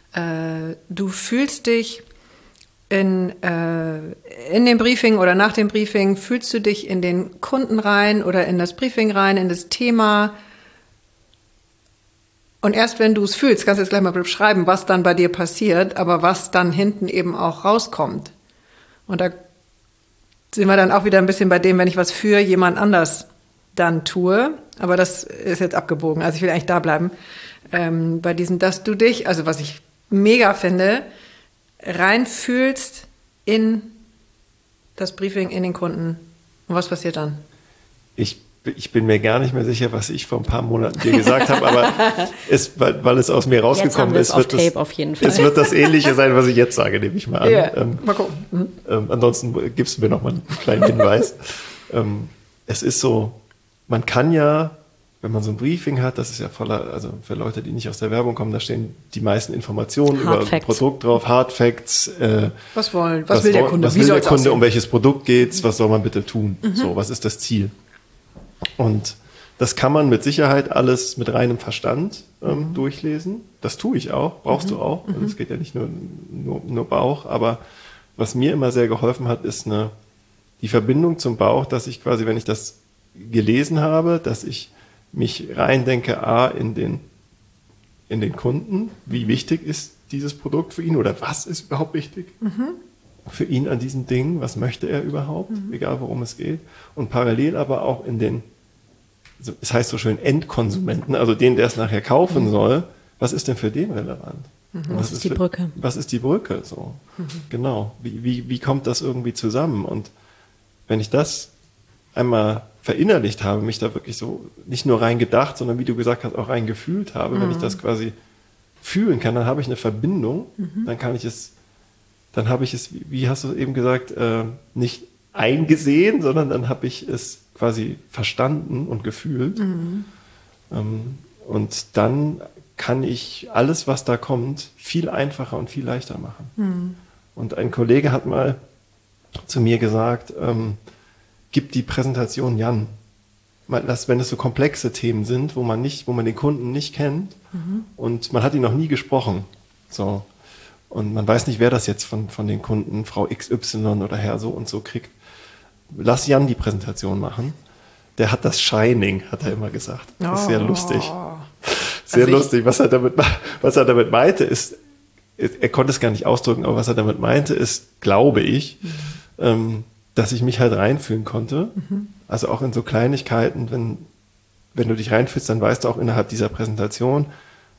du fühlst dich in dem Briefing oder nach dem Briefing, fühlst du dich in den Kunden rein oder in das Briefing rein, in das Thema. Und erst wenn du es fühlst, kannst du jetzt gleich mal beschreiben, was dann bei dir passiert, aber was dann hinten eben auch rauskommt. Und da sind wir dann auch wieder ein bisschen bei dem, wenn ich was für jemand anders dann tue. Aber das ist jetzt abgebogen. Also ich will eigentlich da bleiben. Bei diesem, dass du dich, also was ich mega finde, reinfühlst in das Briefing, in den Kunden. Und was passiert dann? Ich bin mir gar nicht mehr sicher, was ich vor ein paar Monaten dir gesagt habe, aber weil es aus mir rausgekommen ist, es wird das Ähnliche sein, was ich jetzt sage, nehme ich mal an. Yeah. Mal gucken. Ansonsten gibst du mir noch mal einen kleinen Hinweis. Es ist so, man kann ja, wenn man so ein Briefing hat, das ist ja voller, also für Leute, die nicht aus der Werbung kommen, da stehen die meisten Informationen über ein Produkt drauf, Hard Facts. Was will der Kunde? Was will der Kunde? Um welches Produkt geht's? Was soll man bitte tun? So, was ist das Ziel? Und das kann man mit Sicherheit alles mit reinem Verstand durchlesen. Das tue ich auch, brauchst du auch. Also es geht ja nicht nur Bauch, aber was mir immer sehr geholfen hat, ist die Verbindung zum Bauch, dass ich quasi, wenn ich das gelesen habe, dass ich mich reindenke, in den Kunden, wie wichtig ist dieses Produkt für ihn oder was ist überhaupt wichtig für ihn an diesem Ding, was möchte er überhaupt, egal worum es geht, und parallel aber auch es heißt so schön Endkonsumenten, also den, der es nachher kaufen soll, was ist denn für den relevant? Was ist die Brücke? Was ist die Brücke? So, genau. Wie kommt das irgendwie zusammen? Und wenn ich das einmal verinnerlicht habe, mich da wirklich so nicht nur rein gedacht, sondern wie du gesagt hast, auch rein gefühlt habe, wenn ich das quasi fühlen kann, dann habe ich eine Verbindung, dann habe ich es, wie hast du eben gesagt, nicht eingesehen, sondern dann habe ich es quasi verstanden und gefühlt. Und dann kann ich alles, was da kommt, viel einfacher und viel leichter machen. Und ein Kollege hat mal zu mir gesagt, gib die Präsentation Jan. Wenn es so komplexe Themen sind, wo man den Kunden nicht kennt und man hat ihn noch nie gesprochen. So. Und man weiß nicht, wer das jetzt von den Kunden, Frau XY oder Herr so und so kriegt. Lass Jan die Präsentation machen. Der hat das Shining, hat er immer gesagt. Das ist sehr lustig. Sehr lustig. Was er damit meinte, ist, er konnte es gar nicht ausdrücken, aber was er damit meinte, ist, glaube ich, dass ich mich halt reinfühlen konnte. Also auch in so Kleinigkeiten, wenn du dich reinfühlst, dann weißt du auch innerhalb dieser Präsentation,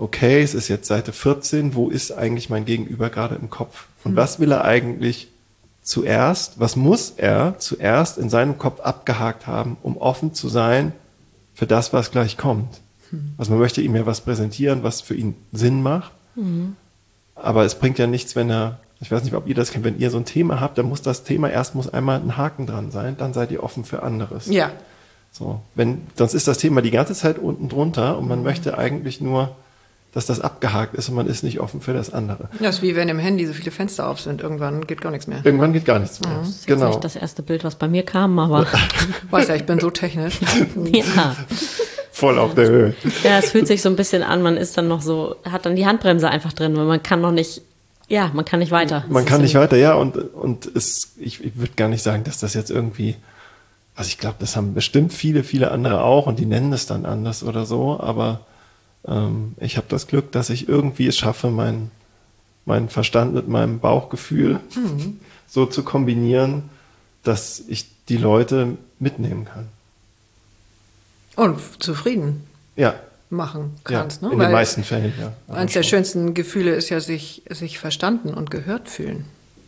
okay, es ist jetzt Seite 14, wo ist eigentlich mein Gegenüber gerade im Kopf? Und was will er eigentlich zuerst, was muss er zuerst in seinem Kopf abgehakt haben, um offen zu sein für das, was gleich kommt? Also man möchte ihm ja was präsentieren, was für ihn Sinn macht. Aber es bringt ja nichts, wenn er, ich weiß nicht, ob ihr das kennt, wenn ihr so ein Thema habt, dann muss das Thema muss einmal ein Haken dran sein, dann seid ihr offen für anderes. Ja. So, sonst ist das Thema die ganze Zeit unten drunter und man möchte eigentlich nur, dass das abgehakt ist und man ist nicht offen für das andere. Das ist wie wenn im Handy so viele Fenster auf sind, irgendwann geht gar nichts mehr. Irgendwann geht gar nichts mehr. Das ist Genau. nicht das erste Bild, was bei mir kam, aber Weiß ja, ich bin so technisch. ja. Voll auf der Höhe. Ja, es fühlt sich so ein bisschen an, man ist dann noch so, hat dann die Handbremse einfach drin, weil man kann noch nicht, ja, man kann nicht weiter. Man kann nicht weiter, ja, und ich würde gar nicht sagen, dass das jetzt irgendwie, also ich glaube, das haben bestimmt viele, viele andere auch und die nennen es dann anders oder so, aber ich habe das Glück, dass ich irgendwie es schaffe, meinen Verstand mit meinem Bauchgefühl so zu kombinieren, dass ich die Leute mitnehmen kann. Und zufrieden Ja, machen ja, kannst. Ne? in den meisten Fällen, ja. Also Eines der schon. schönsten Gefühle ist ja sich verstanden und gehört fühlen.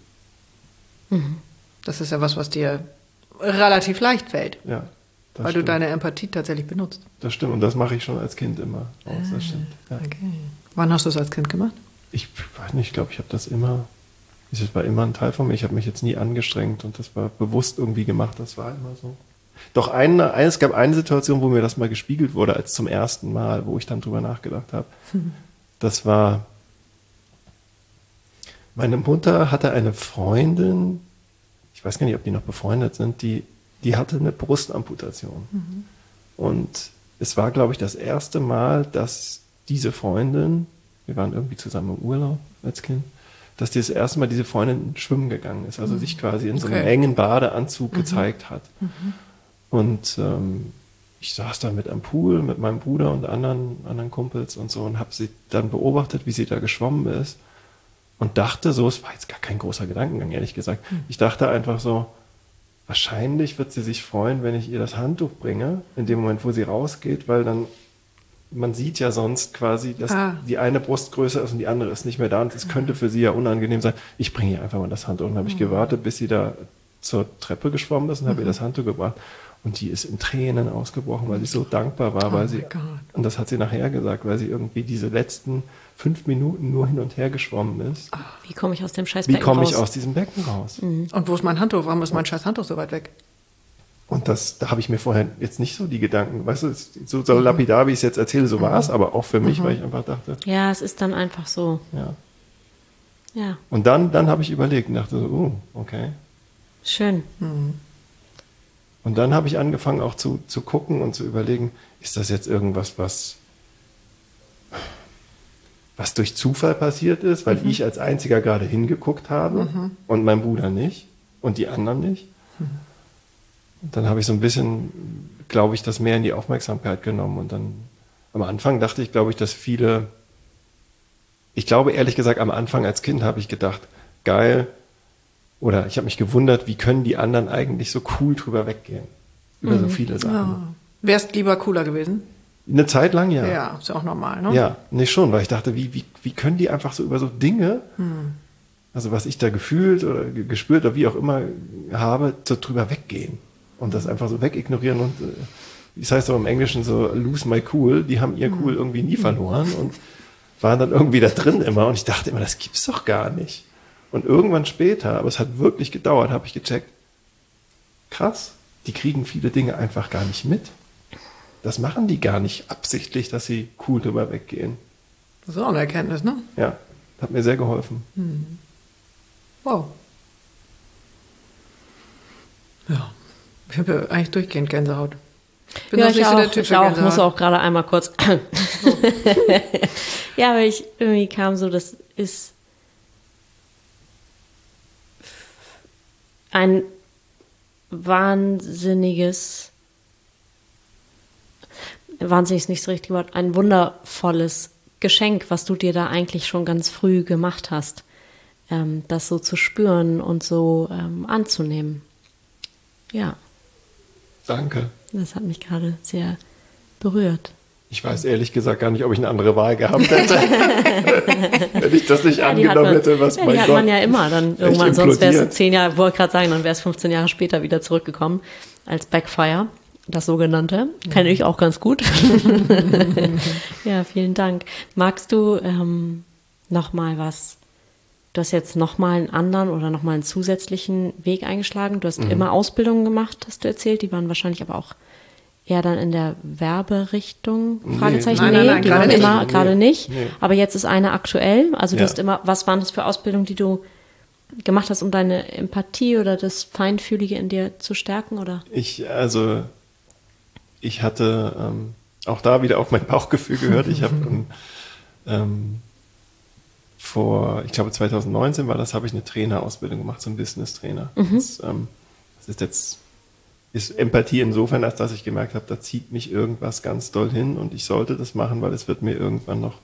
Das ist ja was dir relativ leicht fällt, Ja, das weil du stimmt. deine Empathie tatsächlich benutzt. Das stimmt und das mache ich schon als Kind immer. Das stimmt. Ja. Okay. Wann hast du es als Kind gemacht? Ich weiß nicht, ich glaube, ich habe das war immer ein Teil von mir. Ich habe mich jetzt nie angestrengt und das war bewusst irgendwie gemacht, das war immer so. Doch es gab eine Situation, wo mir das mal gespiegelt wurde, als zum ersten Mal, wo ich dann drüber nachgedacht habe. Das war, meine Mutter hatte eine Freundin, ich weiß gar nicht, ob die noch befreundet sind, die hatte eine Brustamputation. Und es war, glaube ich, das erste Mal, dass diese Freundin, wir waren irgendwie zusammen im Urlaub als Kind, dass das erste Mal diese Freundin schwimmen gegangen ist, also sich quasi in so einem engen Badeanzug gezeigt hat. Und ich saß da mit am Pool mit meinem Bruder und anderen Kumpels und so und habe sie dann beobachtet, wie sie da geschwommen ist und dachte so, es war jetzt gar kein großer Gedankengang, ehrlich gesagt. Ich dachte einfach so, wahrscheinlich wird sie sich freuen, wenn ich ihr das Handtuch bringe, in dem Moment, wo sie rausgeht, weil dann, man sieht ja sonst quasi, dass die eine Brust größer ist und die andere ist nicht mehr da und es könnte für sie ja unangenehm sein. Ich bringe ihr einfach mal das Handtuch und habe ich gewartet, bis sie da zur Treppe geschwommen ist und habe ihr das Handtuch gebracht. Und die ist in Tränen ausgebrochen, weil sie so dankbar war, weil sie, und das hat sie nachher gesagt, weil sie irgendwie diese letzten 5 Minuten nur hin und her geschwommen ist. Wie komme ich aus dem scheiß Wie Becken komme raus? ich aus diesem Becken raus? Und wo ist mein Handtuch? Warum ist mein scheiß Handtuch so weit weg? Und da habe ich mir vorher jetzt nicht so die Gedanken, weißt du, so lapidar, wie ich es jetzt erzähle, so war es, aber auch für mich, weil ich einfach dachte, Ja, es ist dann einfach so. ja. Ja, Und dann habe ich überlegt und dachte so, okay. schön. Und dann habe ich angefangen auch zu gucken und zu überlegen, ist das jetzt irgendwas, was durch Zufall passiert ist, weil ich als Einziger gerade hingeguckt habe und mein Bruder nicht und die anderen nicht. Und dann habe ich so ein bisschen, glaube ich, das mehr in die Aufmerksamkeit genommen und dann am Anfang dachte ich, glaube ich, dass viele, ich glaube ehrlich gesagt, am Anfang als Kind habe ich gedacht, geil, oder ich habe mich gewundert, wie können die anderen eigentlich so cool drüber weggehen über so viele Sachen. Ja. Wärst lieber cooler gewesen? Eine Zeit lang, ja. Ja, ist ja auch normal, ne? Ja, nicht schon, weil ich dachte, wie können die einfach so über so Dinge, also was ich da gefühlt oder gespürt oder wie auch immer habe, so drüber weggehen und das einfach so wegignorieren und das heißt auch im Englischen so lose my cool, die haben ihr cool irgendwie nie verloren und waren dann irgendwie da drin immer und ich dachte immer, das gibt's doch gar nicht. Und irgendwann später, aber es hat wirklich gedauert, habe ich gecheckt, krass, die kriegen viele Dinge einfach gar nicht mit. Das machen die gar nicht absichtlich, dass sie cool drüber weggehen. Das ist auch eine Erkenntnis, ne? Ja, hat mir sehr geholfen. Wow. Ja. Ich habe ja eigentlich durchgehend Gänsehaut. Bin Ja, sonst nicht so der Typ ich für auch, Gänsehaut. muss auch gerade einmal kurz. Ja, weil ich irgendwie kam so, das ist ein wahnsinnig ist nicht das richtige Wort, ein wundervolles Geschenk, was du dir da eigentlich schon ganz früh gemacht hast, das so zu spüren und so anzunehmen. Ja, Danke. das hat mich gerade sehr berührt. Ich weiß ehrlich gesagt gar nicht, ob ich eine andere Wahl gehabt hätte, wenn ich das nicht angenommen hätte. Was die hat man ja immer dann irgendwann, sonst wäre es 10 Jahre, wollte gerade sagen, dann wäre es 15 Jahre später wieder zurückgekommen als Backfire, das sogenannte. Kenne ich auch ganz gut. Ja, vielen Dank. Magst du noch mal was? Du hast jetzt noch mal einen anderen oder noch mal einen zusätzlichen Weg eingeschlagen. Du hast immer Ausbildungen gemacht, hast du erzählt. Die waren wahrscheinlich aber auch eher dann in der Werberichtung? Fragezeichen? Nein, die waren immer gerade nicht. Nee. Aber jetzt ist eine aktuell. Also du Ja. hast immer, was waren das für Ausbildungen, die du gemacht hast, um deine Empathie oder das Feinfühlige in dir zu stärken, oder? Ich hatte auch da wieder auf mein Bauchgefühl gehört. Ich habe ich glaube 2019 war das, habe ich eine Trainerausbildung gemacht, so ein Business-Trainer. Das ist Empathie insofern, als dass ich gemerkt habe, da zieht mich irgendwas ganz doll hin und ich sollte das machen, weil es wird mir irgendwann noch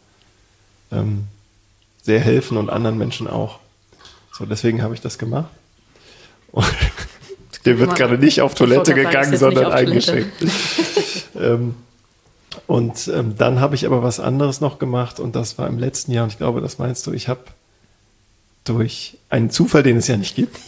sehr helfen und anderen Menschen auch. So, deswegen habe ich das gemacht. Und der wird gerade nicht auf Toilette gegangen, sondern eingeschenkt. Dann habe ich aber was anderes noch gemacht und das war im letzten Jahr und ich glaube, das meinst du, ich habe durch einen Zufall, den es ja nicht gibt,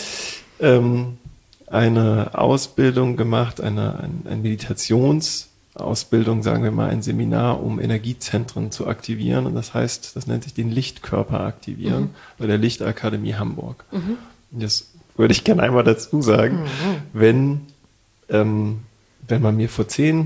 eine Ausbildung gemacht, eine Meditationsausbildung, sagen wir mal, ein Seminar, um Energiezentren zu aktivieren. Und das heißt, das nennt sich den Lichtkörper aktivieren bei der Lichtakademie Hamburg. Und das würde ich gerne einmal dazu sagen, wenn man mir vor 10,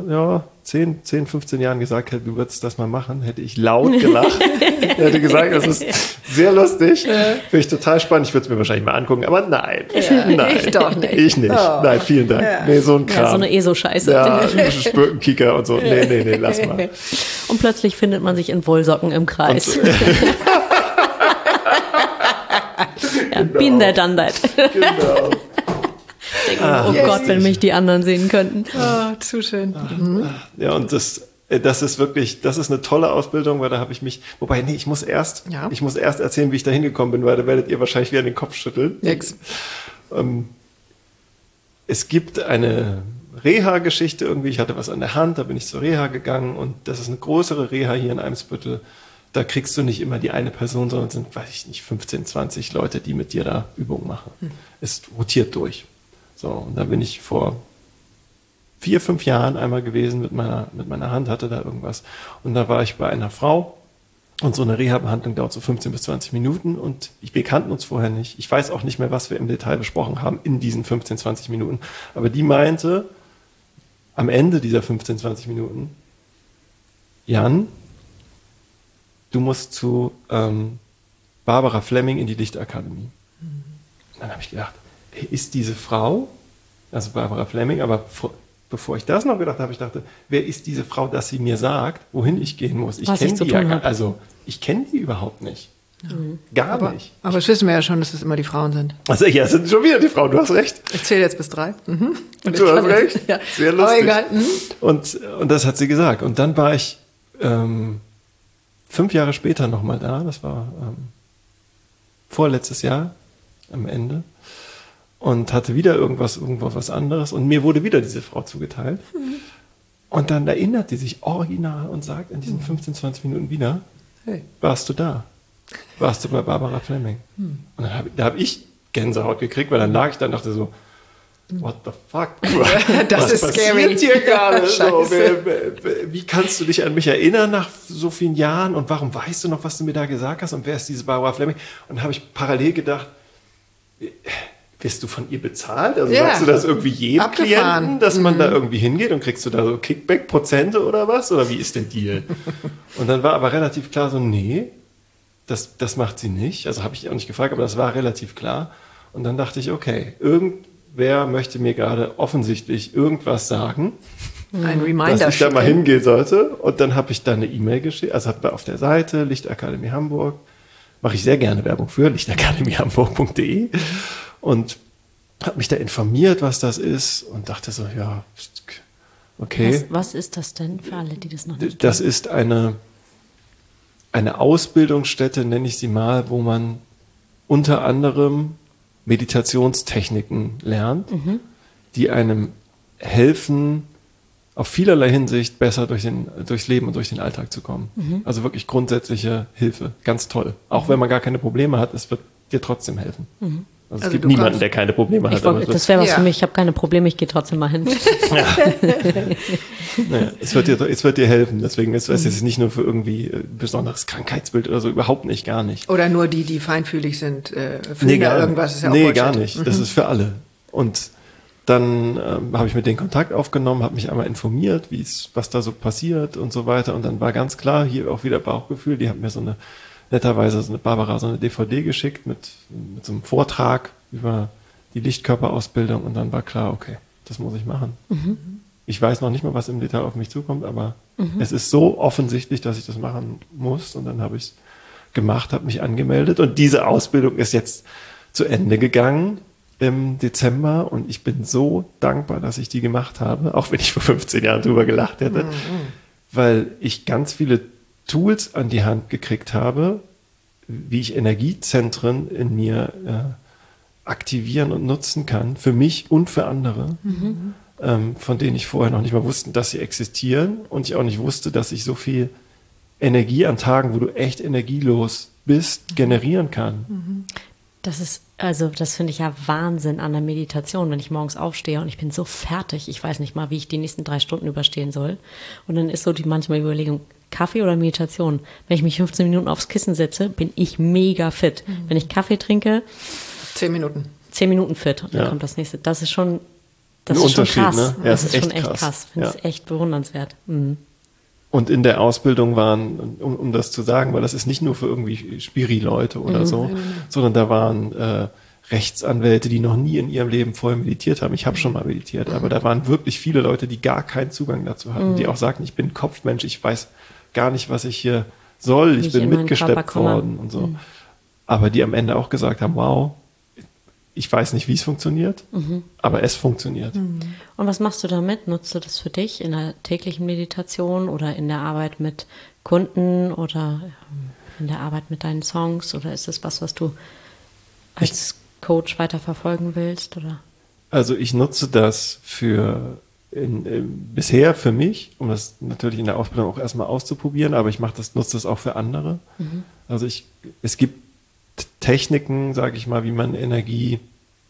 15 Jahren gesagt hätte, du würdest das mal machen, hätte ich laut gelacht. Ich hätte gesagt, das ist sehr lustig. Finde ich total spannend. Ich würde es mir wahrscheinlich mal angucken, aber nein. Nein. Ich doch nicht. Ich nicht. Oh. Nein, vielen Dank. Ja. Nee, so ein Kram. Ja, so eine ESO-Scheiße. Ja, Spürkenkicker und so. Nee, lass mal. Und plötzlich findet man sich in Wollsocken im Kreis. Ja, been there, done that. Genau. Oh Gott, wenn mich die anderen sehen könnten. Oh, zu schön. Ja, und das ist wirklich, das ist eine tolle Ausbildung, weil da habe ich mich, wobei, nee, ich muss erst erzählen, wie ich da hingekommen bin, weil da werdet ihr wahrscheinlich wieder den Kopf schütteln. Nix. Es gibt eine Reha-Geschichte irgendwie, ich hatte was an der Hand, da bin ich zur Reha gegangen und das ist eine größere Reha hier in Eimsbüttel. Da kriegst du nicht immer die eine Person, sondern es sind, weiß ich nicht, 15, 20 Leute, die mit dir da Übungen machen. Es rotiert durch. So, und da bin ich vor 4, 5 Jahren einmal gewesen mit meiner Hand, hatte da irgendwas. Und da war ich bei einer Frau und so eine Reha-Behandlung dauert so 15 bis 20 Minuten und wir kannten uns vorher nicht. Ich weiß auch nicht mehr, was wir im Detail besprochen haben in diesen 15, 20 Minuten. Aber die meinte am Ende dieser 15, 20 Minuten, Jan, du musst zu Barbara Fleming in die Lichtakademie. Und dann habe ich gedacht, wer ist diese Frau? Also Barbara Fleming, aber bevor ich das noch gedacht habe, ich dachte, wer ist diese Frau, dass sie mir sagt, wohin ich gehen muss? Ich kenne die ich kenne die überhaupt nicht. Gar nicht. Aber das wissen wir ja schon, dass es immer die Frauen sind. Also ja, es sind schon wieder die Frauen, du hast recht. Ich zähle jetzt bis 3. Und du hast recht. Ja. Sehr lustig. Aber egal. Und das hat sie gesagt. Und dann war ich 5 Jahre später nochmal da, das war vorletztes Jahr am Ende und hatte wieder irgendwo was anderes und mir wurde wieder diese Frau zugeteilt und dann erinnert die sich original und sagt in diesen 15, 20 Minuten wieder, Hey. warst du da? Warst du bei Barbara Fleming? Und dann hab ich Gänsehaut gekriegt, weil dann lag ich da und dachte so, what the fuck? Das Was ist passiert scary. hier gerade? So, Scheiße. wie kannst du dich an mich erinnern nach so vielen Jahren und warum weißt du noch, was du mir da gesagt hast und wer ist diese Barbara Fleming? Und dann habe ich parallel gedacht, wirst du von ihr bezahlt? Also Ja. sagst du das irgendwie jedem Abgefahren. Klienten, dass man da irgendwie hingeht und kriegst du da so Kickback-Prozente oder was? Oder wie ist der Deal? Und dann war aber relativ klar so, nee, das macht sie nicht. Also habe ich auch nicht gefragt, aber das war relativ klar. Und dann dachte ich, okay, wer möchte mir gerade offensichtlich irgendwas sagen, Ein Reminder. dass ich da mal schicken. hingehen sollte. Und dann habe ich da eine E-Mail geschickt, also habe auf der Seite Lichtakademie Hamburg, mache ich sehr gerne Werbung für, lichtakademiehamburg.de und habe mich da informiert, was das ist und dachte so, ja, okay. Was ist das denn für alle, die das noch nicht Das ist eine Ausbildungsstätte, nenne ich sie mal, wo man unter anderem Meditationstechniken lernt, die einem helfen, auf vielerlei Hinsicht besser durchs Leben und durch den Alltag zu kommen. Also wirklich grundsätzliche Hilfe. Ganz toll. Auch wenn man gar keine Probleme hat, es wird dir trotzdem helfen. Also es gibt niemanden, der keine Probleme hat. Das wäre was für mich. Ich habe keine Probleme, ich gehe trotzdem mal hin. Naja, es wird dir helfen. Deswegen ist es nicht nur für irgendwie besonderes Krankheitsbild oder so, überhaupt nicht, gar nicht. Oder nur die feinfühlig sind, fühlen da irgendwas. Ist ja auch nee, Bullshit. Gar nicht. Das ist für alle. Und dann habe ich mit denen Kontakt aufgenommen, habe mich einmal informiert, was da so passiert und so weiter. Und dann war ganz klar, hier auch wieder Bauchgefühl. Die hat mir netterweise so eine DVD geschickt mit so einem Vortrag über die Lichtkörperausbildung. Und dann war klar, okay, das muss ich machen. Ich weiß noch nicht mal, was im Detail auf mich zukommt, aber es ist so offensichtlich, dass ich das machen muss. Und dann habe ich es gemacht, habe mich angemeldet. Und diese Ausbildung ist jetzt zu Ende gegangen im Dezember und ich bin so dankbar, dass ich die gemacht habe, auch wenn ich vor 15 Jahren drüber gelacht hätte, weil ich ganz viele Tools an die Hand gekriegt habe, wie ich Energiezentren in mir aktivieren und nutzen kann, für mich und für andere, von denen ich vorher noch nicht mal wusste, dass sie existieren und ich auch nicht wusste, dass ich so viel Energie an Tagen, wo du echt energielos bist, generieren kann. Das finde ich ja Wahnsinn an der Meditation, wenn ich morgens aufstehe und ich bin so fertig, ich weiß nicht mal, wie ich die nächsten 3 Stunden überstehen soll. Und dann ist so die manchmal Überlegung, Kaffee oder Meditation? Wenn ich mich 15 Minuten aufs Kissen setze, bin ich mega fit. Wenn ich Kaffee trinke, 10 Minuten. 10 Minuten fit und dann kommt das nächste. Das ist schon krass. Ne? Ja, das ist schon echt krass. Finde es echt bewundernswert. Und in der Ausbildung waren, um das zu sagen, weil das ist nicht nur für irgendwie Spiri-Leute oder so, sondern da waren Rechtsanwälte, die noch nie in ihrem Leben vorher meditiert haben. Ich habe schon mal meditiert, aber da waren wirklich viele Leute, die gar keinen Zugang dazu hatten, die auch sagten, ich bin Kopfmensch, ich weiß gar nicht, was ich hier soll, ich bin mitgeschleppt worden und so. Aber die am Ende auch gesagt haben, wow, ich weiß nicht, wie es funktioniert, aber es funktioniert. Und was machst du damit? Nutzt du das für dich in der täglichen Meditation oder in der Arbeit mit Kunden oder in der Arbeit mit deinen Songs? Oder ist das was du als Coach weiterverfolgen willst? Oder? Also ich nutze das bisher für mich, um das natürlich in der Ausbildung auch erstmal auszuprobieren, aber ich nutze das auch für andere. Also es gibt Techniken, sage ich mal, wie man Energie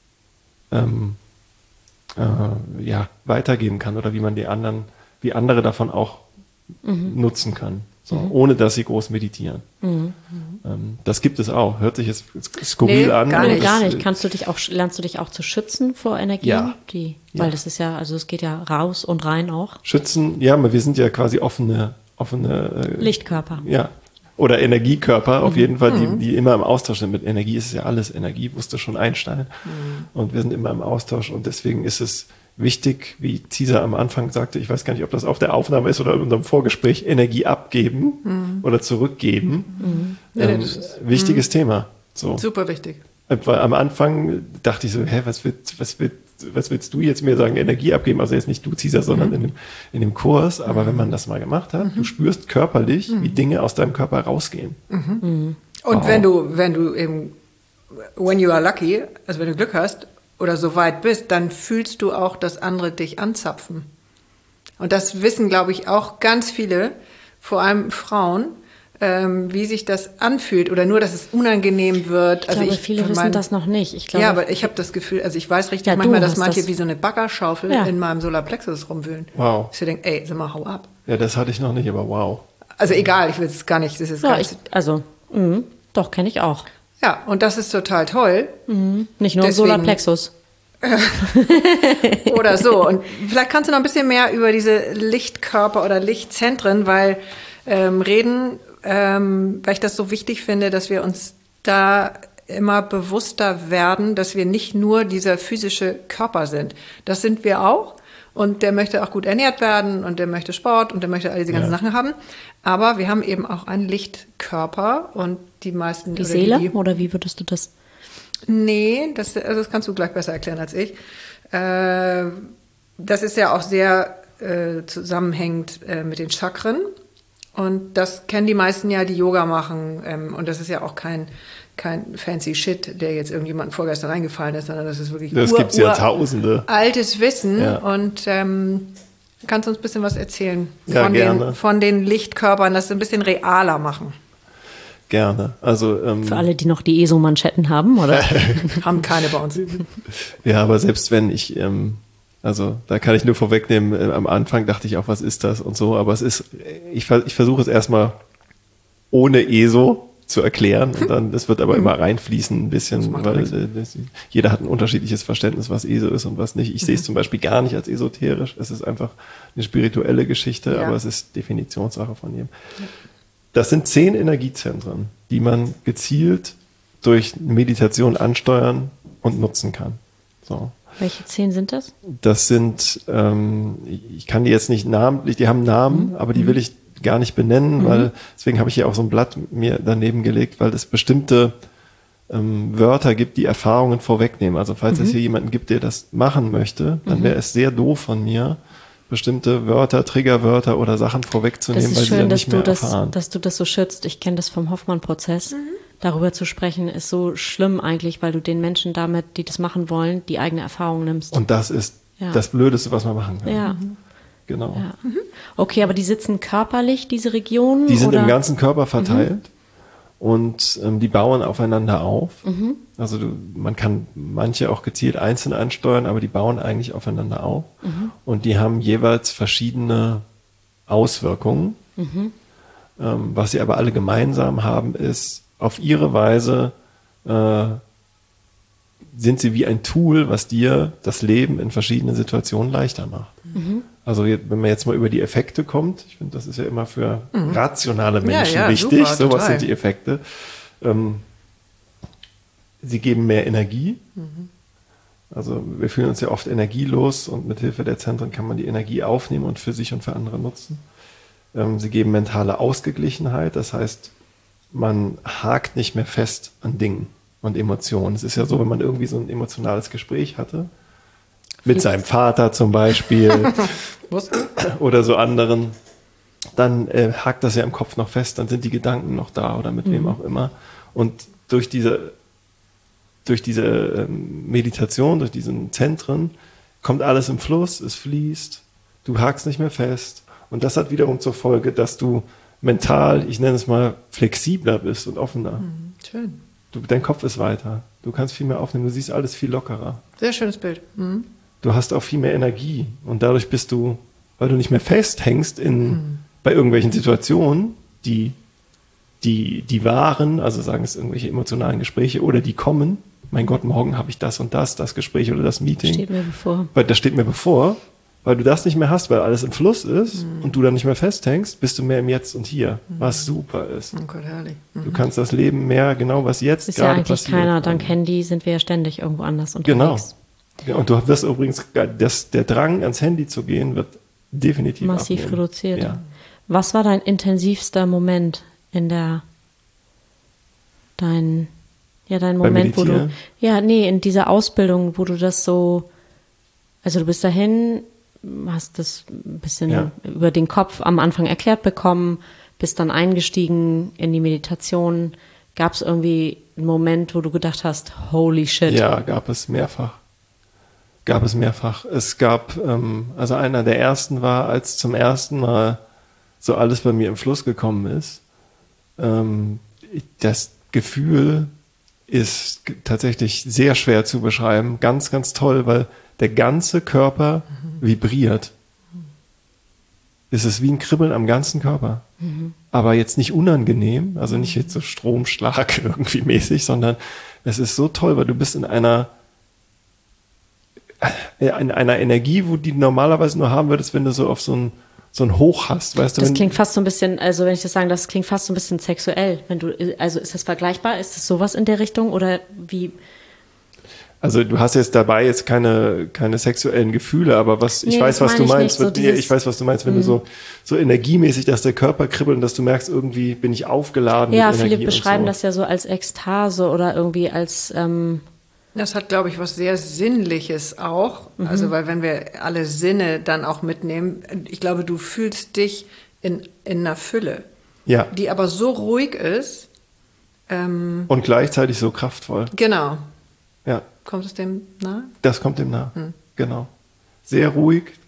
weitergeben kann oder wie andere davon auch nutzen kann, ohne dass sie groß meditieren. Das gibt es auch. Hört sich jetzt skurril an. Gar nicht. Lernst du dich auch zu schützen vor Energien? Ja. Weil das ist ja, also es geht ja raus und rein auch. Schützen, ja, wir sind ja quasi offene Lichtkörper. Ja. Oder Energiekörper, auf jeden Fall, die immer im Austausch sind. Mit Energie ist es ja alles Energie, wusste schon Einstein. Und wir sind immer im Austausch und deswegen ist es wichtig, wie Cesar am Anfang sagte, ich weiß gar nicht, ob das auf der Aufnahme ist oder in unserem Vorgespräch, Energie abgeben oder zurückgeben. Wichtiges Thema. So. Super wichtig. Weil am Anfang dachte ich so, was willst du jetzt mir sagen, Energie abgeben? Also jetzt nicht du, Cesar, sondern in dem Kurs. Aber wenn man das mal gemacht hat, du spürst körperlich, wie Dinge aus deinem Körper rausgehen. Und wenn du eben, when you are lucky, also wenn du Glück hast oder so weit bist, dann fühlst du auch, dass andere dich anzapfen. Und das wissen, glaube ich, auch ganz viele, vor allem Frauen, wie sich das anfühlt oder nur, dass es unangenehm wird. Ich glaube, viele wissen das noch nicht. Ich glaube, ja, aber ich habe das Gefühl, also ich weiß richtig manchmal, dass manche wie so eine Baggerschaufel in meinem Solarplexus rumwühlen. Wow. Ich denke, ey, sag mal, hau ab. Ja, das hatte ich noch nicht, aber wow. Also egal, ich will es gar nicht. Das ist doch, kenne ich auch. Ja, und das ist total toll. Nicht nur Solarplexus. Oder so. Und vielleicht kannst du noch ein bisschen mehr über diese Lichtkörper oder Lichtzentren, weil weil ich das so wichtig finde, dass wir uns da immer bewusster werden, dass wir nicht nur dieser physische Körper sind. Das sind wir auch. Und der möchte auch gut ernährt werden und der möchte Sport und der möchte all diese ganzen Sachen haben. Aber wir haben eben auch einen Lichtkörper und die meisten... Die Seele? Oder wie würdest du das? Nee, das kannst du gleich besser erklären als ich. Das ist ja auch sehr zusammenhängend mit den Chakren. Und das kennen die meisten ja, die Yoga machen. Und das ist ja auch kein fancy Shit, der jetzt irgendjemandem vorgestern reingefallen ist, sondern das ist wirklich das gibt's ja Tausende. Altes Wissen. Ja. Und Kannst du uns ein bisschen was erzählen Ja, von den Lichtkörpern, das ein bisschen realer machen? Gerne. Also, Für alle, die noch die ESO-Manschetten haben, oder? Haben keine bei uns. ja, aber selbst wenn ich, also da kann ich nur vorwegnehmen, am Anfang dachte ich auch, was ist das und so, aber ich versuche es erstmal ohne ESO zu erklären und dann, das wird aber immer reinfließen ein bisschen, weil jeder hat ein unterschiedliches Verständnis, was ESO ist und was nicht. Ich sehe es zum Beispiel gar nicht als esoterisch, es ist einfach eine spirituelle Geschichte, aber es ist Definitionssache von jedem. Das sind 10 Energiezentren, die man gezielt durch Meditation ansteuern und nutzen kann. So. Welche 10 sind das? Das sind, ich kann die jetzt nicht namentlich, die haben Namen, aber die will ich gar nicht benennen, weil deswegen habe ich hier auch so ein Blatt mir daneben gelegt, weil es bestimmte Wörter gibt, die Erfahrungen vorwegnehmen. Also falls es hier jemanden gibt, der das machen möchte, dann wäre es sehr doof von mir, bestimmte Wörter, Triggerwörter oder Sachen vorwegzunehmen, weil sie dann nicht mehr erfahren. Dass du das so schützt. Ich kenne das vom Hoffmann-Prozess. Darüber zu sprechen ist so schlimm eigentlich, weil du den Menschen damit, die das machen wollen, die eigene Erfahrung nimmst. Und das ist das Blödeste, was man machen kann. Ja. Genau. Ja. Okay, aber die sitzen körperlich, diese Regionen? Die sind oder? im ganzen Körper verteilt und die bauen aufeinander auf. Also man kann manche auch gezielt einzeln ansteuern, aber die bauen eigentlich aufeinander auf. Und die haben jeweils verschiedene Auswirkungen. Was sie aber alle gemeinsam haben, ist, auf ihre Weise sind sie wie ein Tool, was dir das Leben in verschiedenen Situationen leichter macht. Also wenn man jetzt mal über die Effekte kommt, ich finde, das ist ja immer für rationale Menschen wichtig, super, so was total. sind die Effekte. Sie geben mehr Energie. Also wir fühlen uns ja oft energielos und mit Hilfe der Zentren kann man die Energie aufnehmen und für sich und für andere nutzen. Sie geben mentale Ausgeglichenheit, das heißt, man hakt nicht mehr fest an Dingen und Emotionen. Es ist ja so, wenn man irgendwie so ein emotionales Gespräch hatte, mit seinem Vater zum Beispiel oder so anderen, dann hakt das ja im Kopf noch fest, dann sind die Gedanken noch da oder mit wem auch immer. Und durch diese Meditation, durch diesen Zentren, kommt alles im Fluss, es fließt, du hakst nicht mehr fest. Und das hat wiederum zur Folge, dass du mental, ich nenne es mal, flexibler bist und offener. Schön. Dein Kopf ist weiter. Du kannst viel mehr aufnehmen, du siehst alles viel lockerer. Sehr schönes Bild. Du hast auch viel mehr Energie und dadurch bist du, weil du nicht mehr festhängst bei irgendwelchen Situationen, die waren, also sagen es irgendwelche emotionalen Gespräche oder die kommen. Mein Gott, morgen habe ich das und das Gespräch oder das Meeting. Steht mir bevor. Weil das steht mir bevor, weil du das nicht mehr hast, weil alles im Fluss ist und du da nicht mehr festhängst, bist du mehr im Jetzt und Hier, was super ist. Oh Gott, herrlich. Du kannst das Leben mehr genau, was jetzt Ist ja gerade eigentlich passiert. keiner, dank Handy sind wir ja ständig irgendwo anders Genau. unterwegs. Ja, und du wirst übrigens, der Drang ans Handy zu gehen, wird definitiv Massiv abnehmen. reduziert. Ja. Was war dein intensivster Moment in dein Moment, wo du, Meditieren? in dieser Ausbildung, wo du das so, also du bist dahin, hast das ein bisschen über den Kopf am Anfang erklärt bekommen, bist dann eingestiegen in die Meditation. Gab es irgendwie einen Moment, wo du gedacht hast, holy shit? Ja, gab es mehrfach. Es gab, also einer der ersten war, als zum ersten Mal so alles bei mir im Fluss gekommen ist. Das Gefühl ist tatsächlich sehr schwer zu beschreiben. Ganz, ganz toll, weil der ganze Körper vibriert. Es ist wie ein Kribbeln am ganzen Körper. Aber jetzt nicht unangenehm, also nicht jetzt so Stromschlag irgendwie mäßig, sondern es ist so toll, weil du bist in einer Energie, wo die normalerweise nur haben würdest, wenn du so auf so ein Hoch hast, weißt du? Das klingt fast so ein bisschen, also wenn ich das sagen darf, das klingt fast so ein bisschen sexuell. Also ist das vergleichbar? Ist das sowas in der Richtung oder wie? Also du hast jetzt dabei jetzt keine sexuellen Gefühle, aber ich weiß, was du meinst. Ich weiß, was du meinst, wenn du so energiemäßig, dass der Körper kribbelt und dass du merkst, irgendwie bin ich aufgeladen mit Energie. Ja, viele beschreiben das ja so als Ekstase oder irgendwie als Das hat, glaube ich, was sehr Sinnliches auch. Also, weil wenn wir alle Sinne dann auch mitnehmen, ich glaube, du fühlst dich in einer Fülle, die aber so ruhig ist. Und gleichzeitig so kraftvoll. Genau. Ja. Kommt es dem nahe? Das kommt dem nahe. Genau. Sehr ruhig,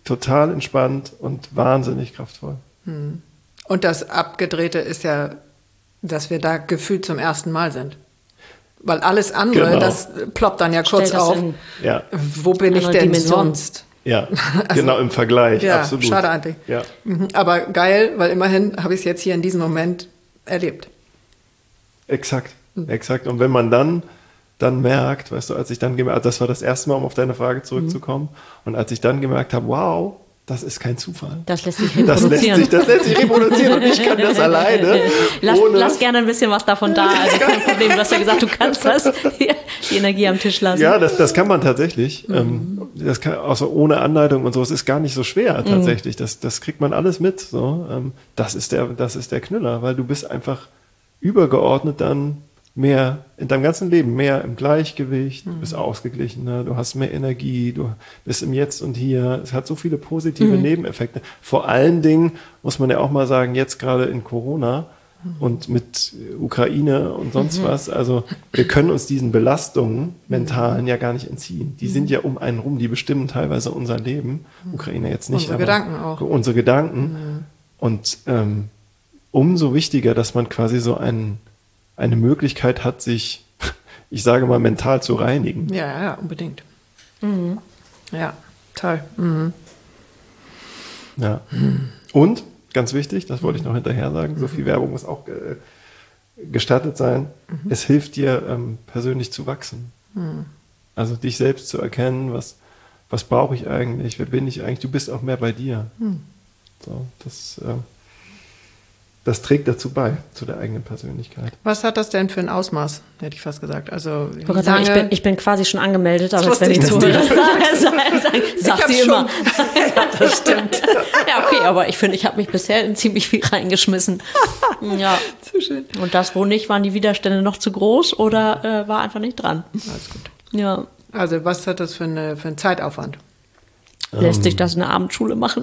total entspannt und wahnsinnig kraftvoll. Und das Abgedrehte ist ja, dass wir da gefühlt zum ersten Mal sind. Weil alles andere, Genau. das ploppt dann ja kurz Stellt das auf. in Ja, Wo bin ich andere denn Dimension. sonst? ja, genau im Vergleich, Ja, absolut. schade eigentlich. Ja. Aber geil, weil immerhin habe ich es jetzt hier in diesem Moment erlebt. Exakt, exakt. Und wenn man dann merkt, weißt du, als ich dann gemerkt, das war das erste Mal, um auf deine Frage zurückzukommen, und als ich dann gemerkt habe, wow, das ist kein Zufall. Das lässt sich Das reproduzieren. lässt sich reproduzieren und ich kann das alleine. Lass gerne ein bisschen was davon da. Also kein Problem. Du hast ja gesagt, du kannst das. Die Energie am Tisch lassen. Ja, das kann man tatsächlich. Das kann, also ohne Anleitung und so, es ist gar nicht so schwer tatsächlich. Das kriegt man alles mit. So. Das ist der Knüller, weil du bist einfach übergeordnet dann mehr in deinem ganzen Leben, mehr im Gleichgewicht, du bist ausgeglichener, du hast mehr Energie, du bist im Jetzt und Hier. Es hat so viele positive Nebeneffekte. Vor allen Dingen muss man ja auch mal sagen, jetzt gerade in Corona und mit Ukraine und sonst was, also wir können uns diesen Belastungen mentalen ja gar nicht entziehen. Die sind ja um einen rum, die bestimmen teilweise unser Leben. Ukraine jetzt nicht, Unsere Gedanken auch. Unsere Gedanken. Und umso wichtiger, dass man quasi so eine Möglichkeit hat, sich, ich sage mal, mental zu reinigen. Ja, unbedingt. Ja, toll. Ja. Und, ganz wichtig, das wollte ich noch hinterher sagen, so viel Werbung muss auch gestattet sein, es hilft dir, persönlich zu wachsen. Also dich selbst zu erkennen, was brauche ich eigentlich, wer bin ich eigentlich, du bist auch mehr bei dir. So, das trägt dazu bei, zu der eigenen Persönlichkeit. Was hat das denn für ein Ausmaß, hätte ich fast gesagt. Also, Ich wollte gerade sagen, ich bin quasi schon angemeldet, aber Das jetzt, wenn ich wusste ich, zuhöre, sagt hab's sie immer. schon. Ja, das stimmt. Ja, okay, aber ich finde, ich habe mich bisher in ziemlich viel reingeschmissen. Ja. So schön. Und das, wo nicht, waren die Widerstände noch zu groß oder war einfach nicht dran. Alles gut. Ja. Also, was hat das für einen Zeitaufwand? Lässt sich das in der Abendschule machen?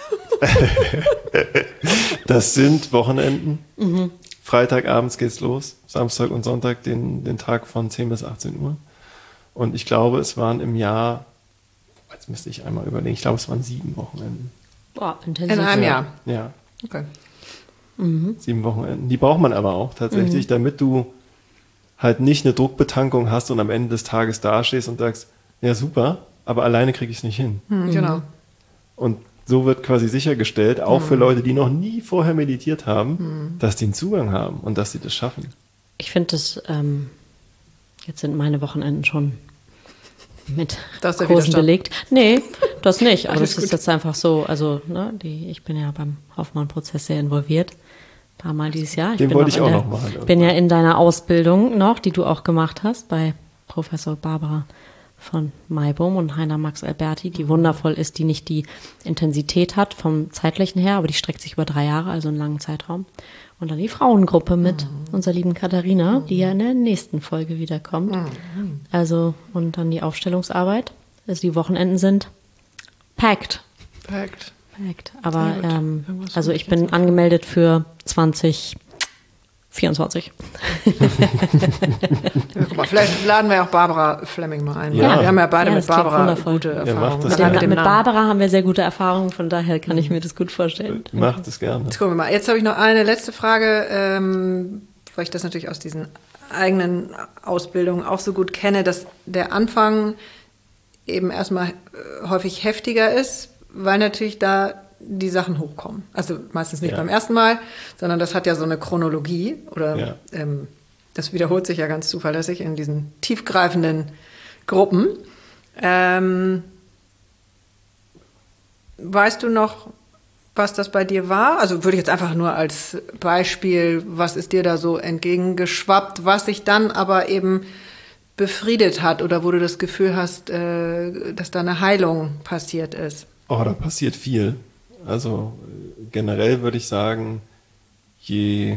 Das sind Wochenenden. Freitagabends geht's los, Samstag und Sonntag den Tag von 10 bis 18 Uhr. Und ich glaube, es waren im Jahr, jetzt müsste ich einmal überlegen, ich glaube, es waren 7 Wochenenden. Boah, intensiv. In einem Jahr. Ja, Okay. 7 Wochenenden. Die braucht man aber auch tatsächlich, damit du halt nicht eine Druckbetankung hast und am Ende des Tages dastehst und sagst, ja super, aber alleine kriege ich es nicht hin. Genau. Und so wird quasi sichergestellt, auch für Leute, die noch nie vorher meditiert haben, dass die einen Zugang haben und dass sie das schaffen. Ich finde das, jetzt sind meine Wochenenden schon mit Das ist der Kursen Widerstand. belegt. Nee, das nicht. Aber Alles das ist jetzt einfach so, also ich bin ja beim Hoffmann-Prozess sehr involviert. Ein paar Mal dieses Jahr. Den wollte ich auch noch machen. Ich bin ja in deiner Ausbildung noch, die du auch gemacht hast, bei Professor Barbara von Maibohm und Heiner Max Alberti, die wundervoll ist, die nicht die Intensität hat vom zeitlichen her, aber die streckt sich über 3 Jahre, also einen langen Zeitraum. Und dann die Frauengruppe mit unserer lieben Katharina, die ja in der nächsten Folge wiederkommt. Also, und dann die Aufstellungsarbeit. Also die Wochenenden sind packed. Perfekt. Packed. Aber, Sehr gut. Irgendwas also wollte ich ich bin jetzt noch angemeldet für 2024. Ja, guck mal, vielleicht laden wir auch Barbara Fleming mal ein. Ja. Wir haben ja beide Ja, mit das klingt Barbara wundervoll. gute macht Erfahrungen. das Allein gerne. Mit Namen. Barbara haben wir sehr gute Erfahrungen, von daher kann ich mir das gut vorstellen. Macht es gerne. Jetzt gucken wir mal. Jetzt habe ich noch eine letzte Frage, weil ich das natürlich aus diesen eigenen Ausbildungen auch so gut kenne, dass der Anfang eben erstmal häufig heftiger ist, weil natürlich da die Sachen hochkommen. Also meistens nicht Ja. beim ersten Mal, sondern das hat ja so eine Chronologie oder Ja. das wiederholt sich ja ganz zuverlässig in diesen tiefgreifenden Gruppen. Weißt du noch, was das bei dir war? Also würde ich jetzt einfach nur als Beispiel, was ist dir da so entgegengeschwappt, was sich dann aber eben befriedet hat oder wo du das Gefühl hast, dass da eine Heilung passiert ist? Oh, da passiert viel. Also generell würde ich sagen, je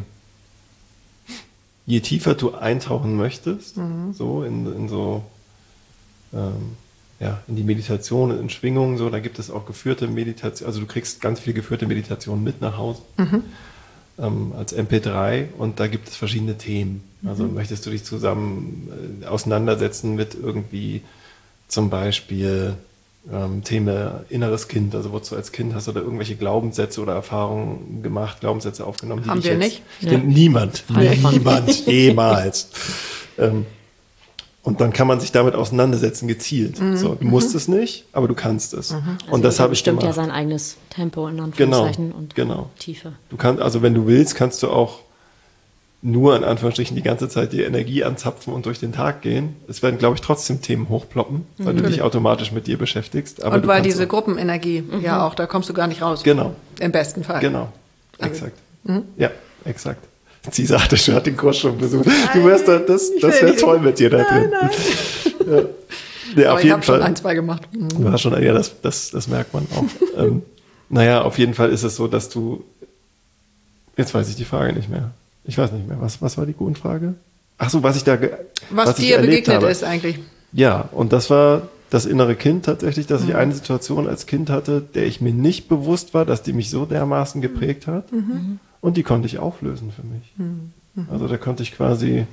tiefer du eintauchen möchtest, so in so in die Meditation, in Schwingungen, so, da gibt es auch geführte Meditation, also du kriegst ganz viele geführte Meditationen mit nach Hause als MP3 und da gibt es verschiedene Themen. Also möchtest du dich zusammen auseinandersetzen mit irgendwie zum Beispiel Thema inneres Kind, also wozu als Kind hast du da irgendwelche Glaubenssätze oder Erfahrungen gemacht, Glaubenssätze aufgenommen, die Haben dich wir jetzt, nicht? Niemand, Nee. niemand, jemals. Und dann kann man sich damit auseinandersetzen, gezielt. So, du musst es nicht, aber du kannst es. Und das habe ich bestimmt gemacht. ja sein eigenes Tempo in Anführungszeichen und Tiefe. Du kannst, also wenn du willst, kannst du auch nur in Anführungsstrichen die ganze Zeit die Energie anzapfen und durch den Tag gehen. Es werden, glaube ich, trotzdem Themen hochploppen, weil du dich automatisch mit dir beschäftigst. Aber Und weil kannst diese auch, Gruppenenergie, ja auch, da kommst du gar nicht raus. Genau, Im besten Fall. genau, Also, exakt. Ja, exakt. Sie sagte, sie hat den Kurs schon besucht. Du wärst da, das wäre toll mit dir da drin. Ja. Ja, Aber auf ich jeden habe schon Fall. 1, 2 gemacht. Du hast schon, ja, das merkt man auch. Naja, auf jeden Fall ist es so, dass du, jetzt weiß ich die Frage nicht mehr. Ich weiß nicht mehr, was war die Grundfrage? Ach so, was ich da, Was ich dir erlebt begegnet habe. ist eigentlich. Ja, und das war das innere Kind tatsächlich, dass ich eine Situation als Kind hatte, der ich mir nicht bewusst war, dass die mich so dermaßen geprägt hat. Und die konnte ich auflösen für mich. Also da konnte ich quasi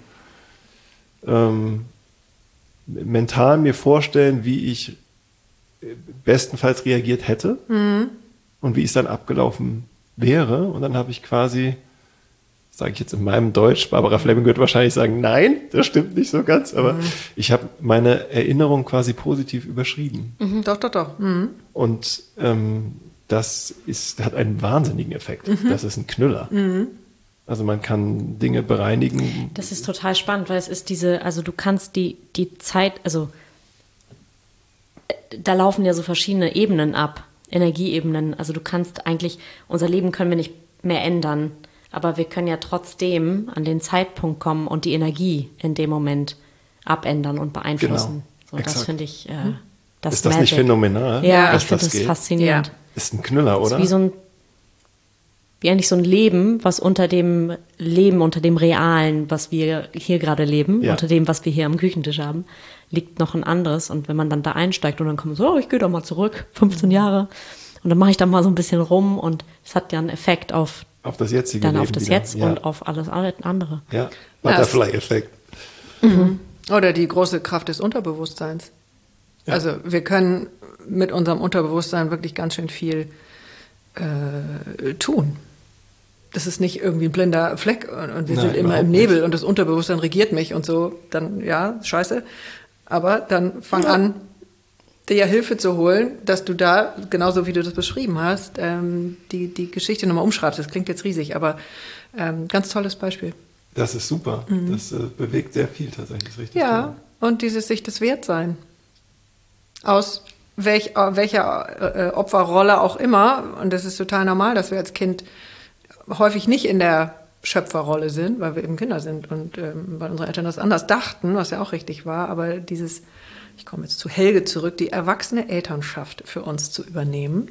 mental mir vorstellen, wie ich bestenfalls reagiert hätte und wie es dann abgelaufen wäre. Und dann habe ich quasi, sage ich jetzt in meinem Deutsch, Barbara Fleming wird wahrscheinlich sagen, nein, das stimmt nicht so ganz, aber ich habe meine Erinnerung quasi positiv überschrieben. Doch. Und das hat einen wahnsinnigen Effekt. Das ist ein Knüller. Also man kann Dinge bereinigen. Das ist total spannend, weil es ist also du kannst die Zeit, also da laufen ja so verschiedene Ebenen ab, Energieebenen. Also du kannst eigentlich, unser Leben können wir nicht mehr ändern, aber wir können ja trotzdem an den Zeitpunkt kommen und die Energie in dem Moment abändern und beeinflussen. Genau, So, das finde ich, das ist das nicht Magic. phänomenal? Ja, dass ich finde das geht? faszinierend. Ja. Ist ein Knüller, Das oder? ist wie eigentlich so ein Leben, was unter dem Leben, unter dem Realen, was wir hier gerade leben, Ja. unter dem, was wir hier am Küchentisch haben, liegt noch ein anderes. Und wenn man dann da einsteigt und dann kommt so, ich gehe doch mal zurück, 15 Jahre, und dann mache ich da mal so ein bisschen rum und es hat ja einen Effekt auf Auf das jetzige dann Leben auf das wieder. Jetzt Ja. und auf alles andere. Ja, Butterfly-Effekt. Oder die große Kraft des Unterbewusstseins. Ja. Also wir können mit unserem Unterbewusstsein wirklich ganz schön viel tun. Das ist nicht irgendwie ein blinder Fleck und wir Nein, sind immer überhaupt im Nebel nicht. und das Unterbewusstsein regiert mich und so, dann ja, scheiße. Aber dann fang an, dir Hilfe zu holen, dass du da, genauso wie du das beschrieben hast, die Geschichte nochmal umschreibst. Das klingt jetzt riesig, aber ganz tolles Beispiel. Das ist super. Das bewegt sehr viel tatsächlich. Das ist richtig Ja, und dieses sich das wert sein. Aus welcher Opferrolle auch immer. Und das ist total normal, dass wir als Kind häufig nicht in der Schöpferrolle sind, weil wir eben Kinder sind und weil unsere Eltern das anders dachten, was ja auch richtig war. Aber ich komme jetzt zu Helge zurück, die erwachsene Elternschaft für uns zu übernehmen,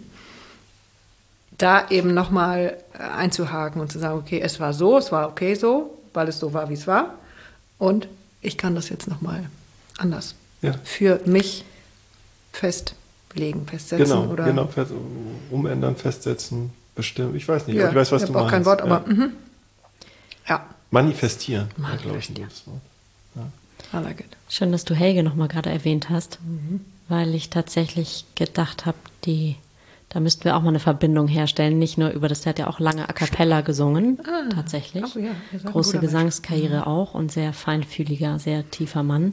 da eben nochmal einzuhaken und zu sagen, okay, es war okay so, weil es so war, wie es war. Und ich kann das jetzt nochmal anders Ja. für mich festlegen, festsetzen. Genau, umändern, festsetzen, bestimmen. Ich weiß nicht, Ja, aber ich weiß, was ich du hab auch meinst. kein Wort, aber ja. ja, Manifestieren, wäre, glaube ich, ein gutes Wort. I like it. Schön, dass du Helge nochmal gerade erwähnt hast, weil ich tatsächlich gedacht habe, da müssten wir auch mal eine Verbindung herstellen. Nicht nur der hat ja auch lange A Cappella gesungen, tatsächlich. Oh ja, ihr seid ein Große guter Mensch. Gesangskarriere auch und sehr feinfühliger, sehr tiefer Mann.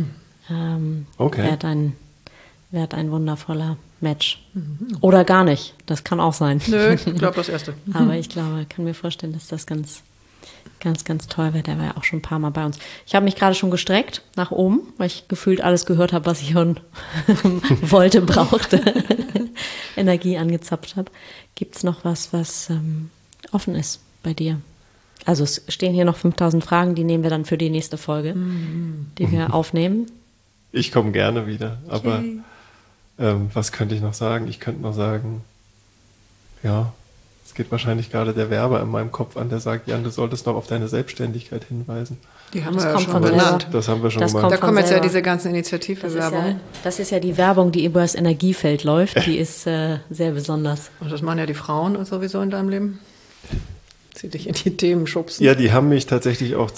Okay. Wäre ein wundervoller Match. Oder gar nicht, das kann auch sein. Nö, ich glaube das Erste. Aber ich glaube, kann mir vorstellen, dass das ganz, ganz, ganz toll wäre. Der war ja auch schon ein paar Mal bei uns. Ich habe mich gerade schon gestreckt nach oben, weil ich gefühlt alles gehört habe, was ich hören wollte, brauchte. Energie angezapft habe. Gibt es noch was offen ist bei dir? Also es stehen hier noch 5000 Fragen, die nehmen wir dann für die nächste Folge, die wir aufnehmen. Ich komme gerne wieder, aber was könnte ich noch sagen? Ich könnte noch sagen, ja, es geht wahrscheinlich gerade der Werber in meinem Kopf an, der sagt, Jan, du solltest noch auf deine Selbstständigkeit hinweisen. Die haben Das wir ja kommt schon von benannt. selber. Das haben wir schon Das gemacht. kommt Da von kommen jetzt ja selber. diese ganzen Initiativbewerbungen. Das ist ja die Werbung, die über das Energiefeld läuft. Die ist sehr besonders. Und das machen ja die Frauen sowieso in deinem Leben. Sie dich in die Themen schubsen. Ja, die haben mich tatsächlich auch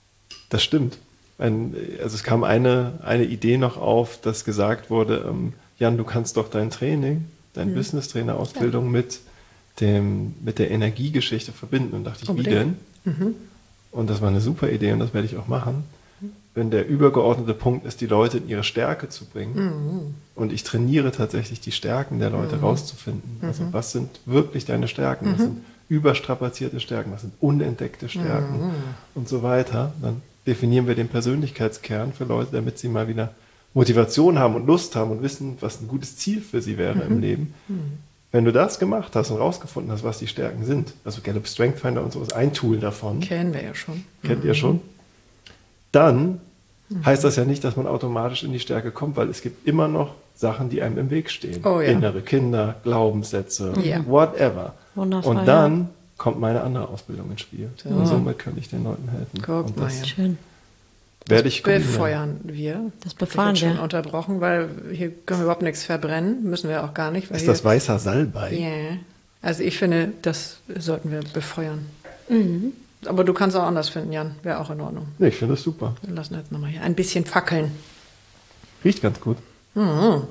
das stimmt. Also es kam eine Idee noch auf, dass gesagt wurde, Jan, du kannst doch dein Training, deine Business-Trainer-Ausbildung mit der Energiegeschichte verbinden. Und dachte ich, wie denn? Und das war eine super Idee und das werde ich auch machen. Wenn der übergeordnete Punkt ist, die Leute in ihre Stärke zu bringen. Und ich trainiere tatsächlich die Stärken der Leute rauszufinden. Also was sind wirklich deine Stärken? Was sind überstrapazierte Stärken? Was sind unentdeckte Stärken? Und so weiter. Dann definieren wir den Persönlichkeitskern für Leute, damit sie mal wieder Motivation haben und Lust haben und wissen, was ein gutes Ziel für sie wäre im Leben. Wenn du das gemacht hast und rausgefunden hast, was die Stärken sind, also Gallup Strength Finder und so ist ein Tool davon. Kennen wir ja schon. Kennt ihr schon? Dann heißt das ja nicht, dass man automatisch in die Stärke kommt, weil es gibt immer noch Sachen, die einem im Weg stehen. Oh, ja. Innere Kinder, Glaubenssätze, Ja. whatever. Wundervoll, Und dann kommt meine andere Ausbildung ins Spiel. Und somit kann ich den Leuten helfen. Guck und mal, das ja. Schön. werde ich kombinieren. Befeuern wir. Das befeuern Ich bin wir. schon unterbrochen, weil hier können wir überhaupt nichts verbrennen. Müssen wir auch gar nicht. Weil Ist hier, das weißer Salbei? Yeah. Also ich finde, das sollten wir befeuern. Aber du kannst auch anders finden, Jan. Wäre auch in Ordnung. Nee, ich finde das super. Wir lassen jetzt nochmal hier ein bisschen fackeln. Riecht ganz gut. Genau.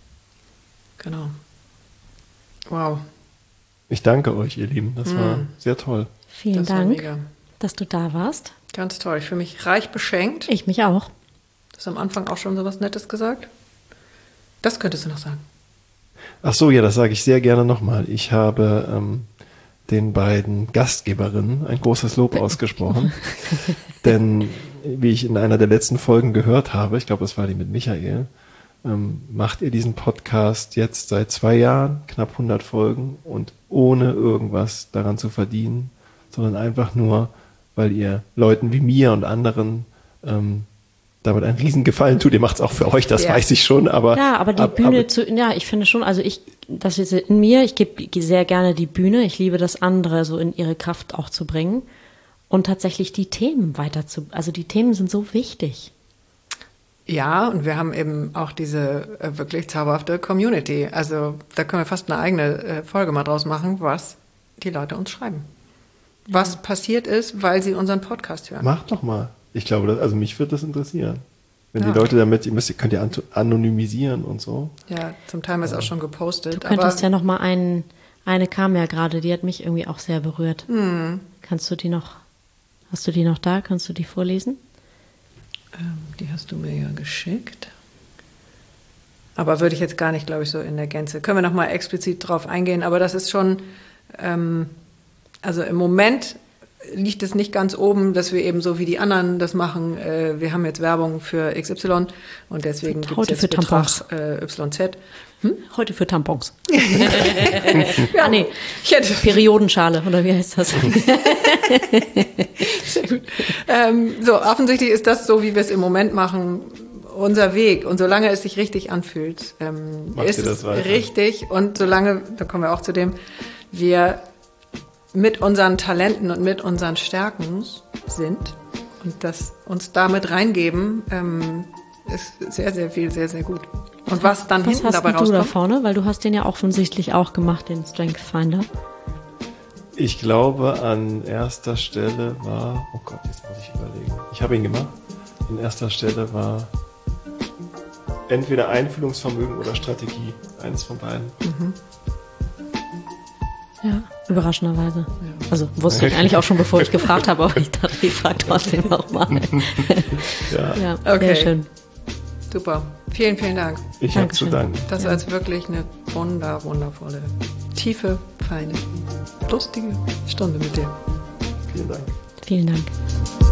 Wow. Ich danke euch, ihr Lieben. Das war sehr toll. Vielen Das war Dank, mega. dass du da warst. Ganz toll. Ich fühle mich reich beschenkt. Ich mich auch. Du hast am Anfang auch schon so was Nettes gesagt. Das könntest du noch sagen. Ach so, ja, das sage ich sehr gerne nochmal. Ich habe den beiden Gastgeberinnen ein großes Lob ausgesprochen. Denn, wie ich in einer der letzten Folgen gehört habe, ich glaube, das war die mit Michael, macht ihr diesen Podcast jetzt seit 2 Jahren, knapp 100 Folgen und ohne irgendwas daran zu verdienen, sondern einfach nur, weil ihr Leuten wie mir und anderen damit einen Riesengefallen tut. Ihr macht es auch für euch, das Ja. weiß ich schon, aber... Ja, aber die Bühne ich finde schon, also das ist in mir, ich gebe sehr gerne die Bühne, ich liebe das andere so in ihre Kraft auch zu bringen und tatsächlich die Themen also die Themen sind so wichtig. Ja, und wir haben eben auch diese wirklich zauberhafte Community. Also da können wir fast eine eigene Folge mal draus machen, was die Leute uns schreiben. Was passiert ist, weil sie unseren Podcast hören. Macht doch mal. Ich glaube, also mich würde das interessieren. Wenn Ja. die Leute damit, könnt ihr anonymisieren und so. Ja, zum Teil ist auch schon gepostet. Du könntest aber ja noch mal eine kam ja gerade, die hat mich irgendwie auch sehr berührt. Hast du die noch da? Kannst du die vorlesen? die hast du mir ja geschickt. Aber würde ich jetzt gar nicht, glaube ich, so in der Gänze. Können wir noch mal explizit drauf eingehen. Aber das ist schon, also im Moment liegt es nicht ganz oben, dass wir eben so wie die anderen das machen. Wir haben jetzt Werbung für XY und deswegen gibt es Heute jetzt für Tampons. Betrag YZ. Heute für Tampons. Ja, nee, ich hätte Periodenschale, oder wie heißt das? Sehr gut. So, offensichtlich ist das so, wie wir es im Moment machen, unser Weg. Und solange es sich richtig anfühlt, Macht ist ihr das es weiter? richtig. Und solange, da kommen wir auch zu dem, wir mit unseren Talenten und mit unseren Stärken sind und das uns damit reingeben, ist sehr, sehr viel, sehr, sehr gut. Und was dann Was hinten hast dabei denn du da rauskommt, vorne? Weil du hast den ja offensichtlich auch gemacht, den Strength Finder. Ich glaube, an erster Stelle war, oh Gott, jetzt muss ich überlegen. Ich habe ihn gemacht. An erster Stelle war entweder Einfühlungsvermögen oder Strategie. Eines von beiden. Ja, überraschenderweise. Also wusste ich eigentlich auch schon, bevor ich gefragt habe, aber ich dachte, ich frage trotzdem nochmal. Ja, Ja, Okay. sehr schön. super. Vielen, vielen Dank. ich habe zu Dankeschön. danken. Das war jetzt wirklich eine wundervolle, tiefe, feine, lustige Stunde mit dir. Vielen Dank. Vielen Dank.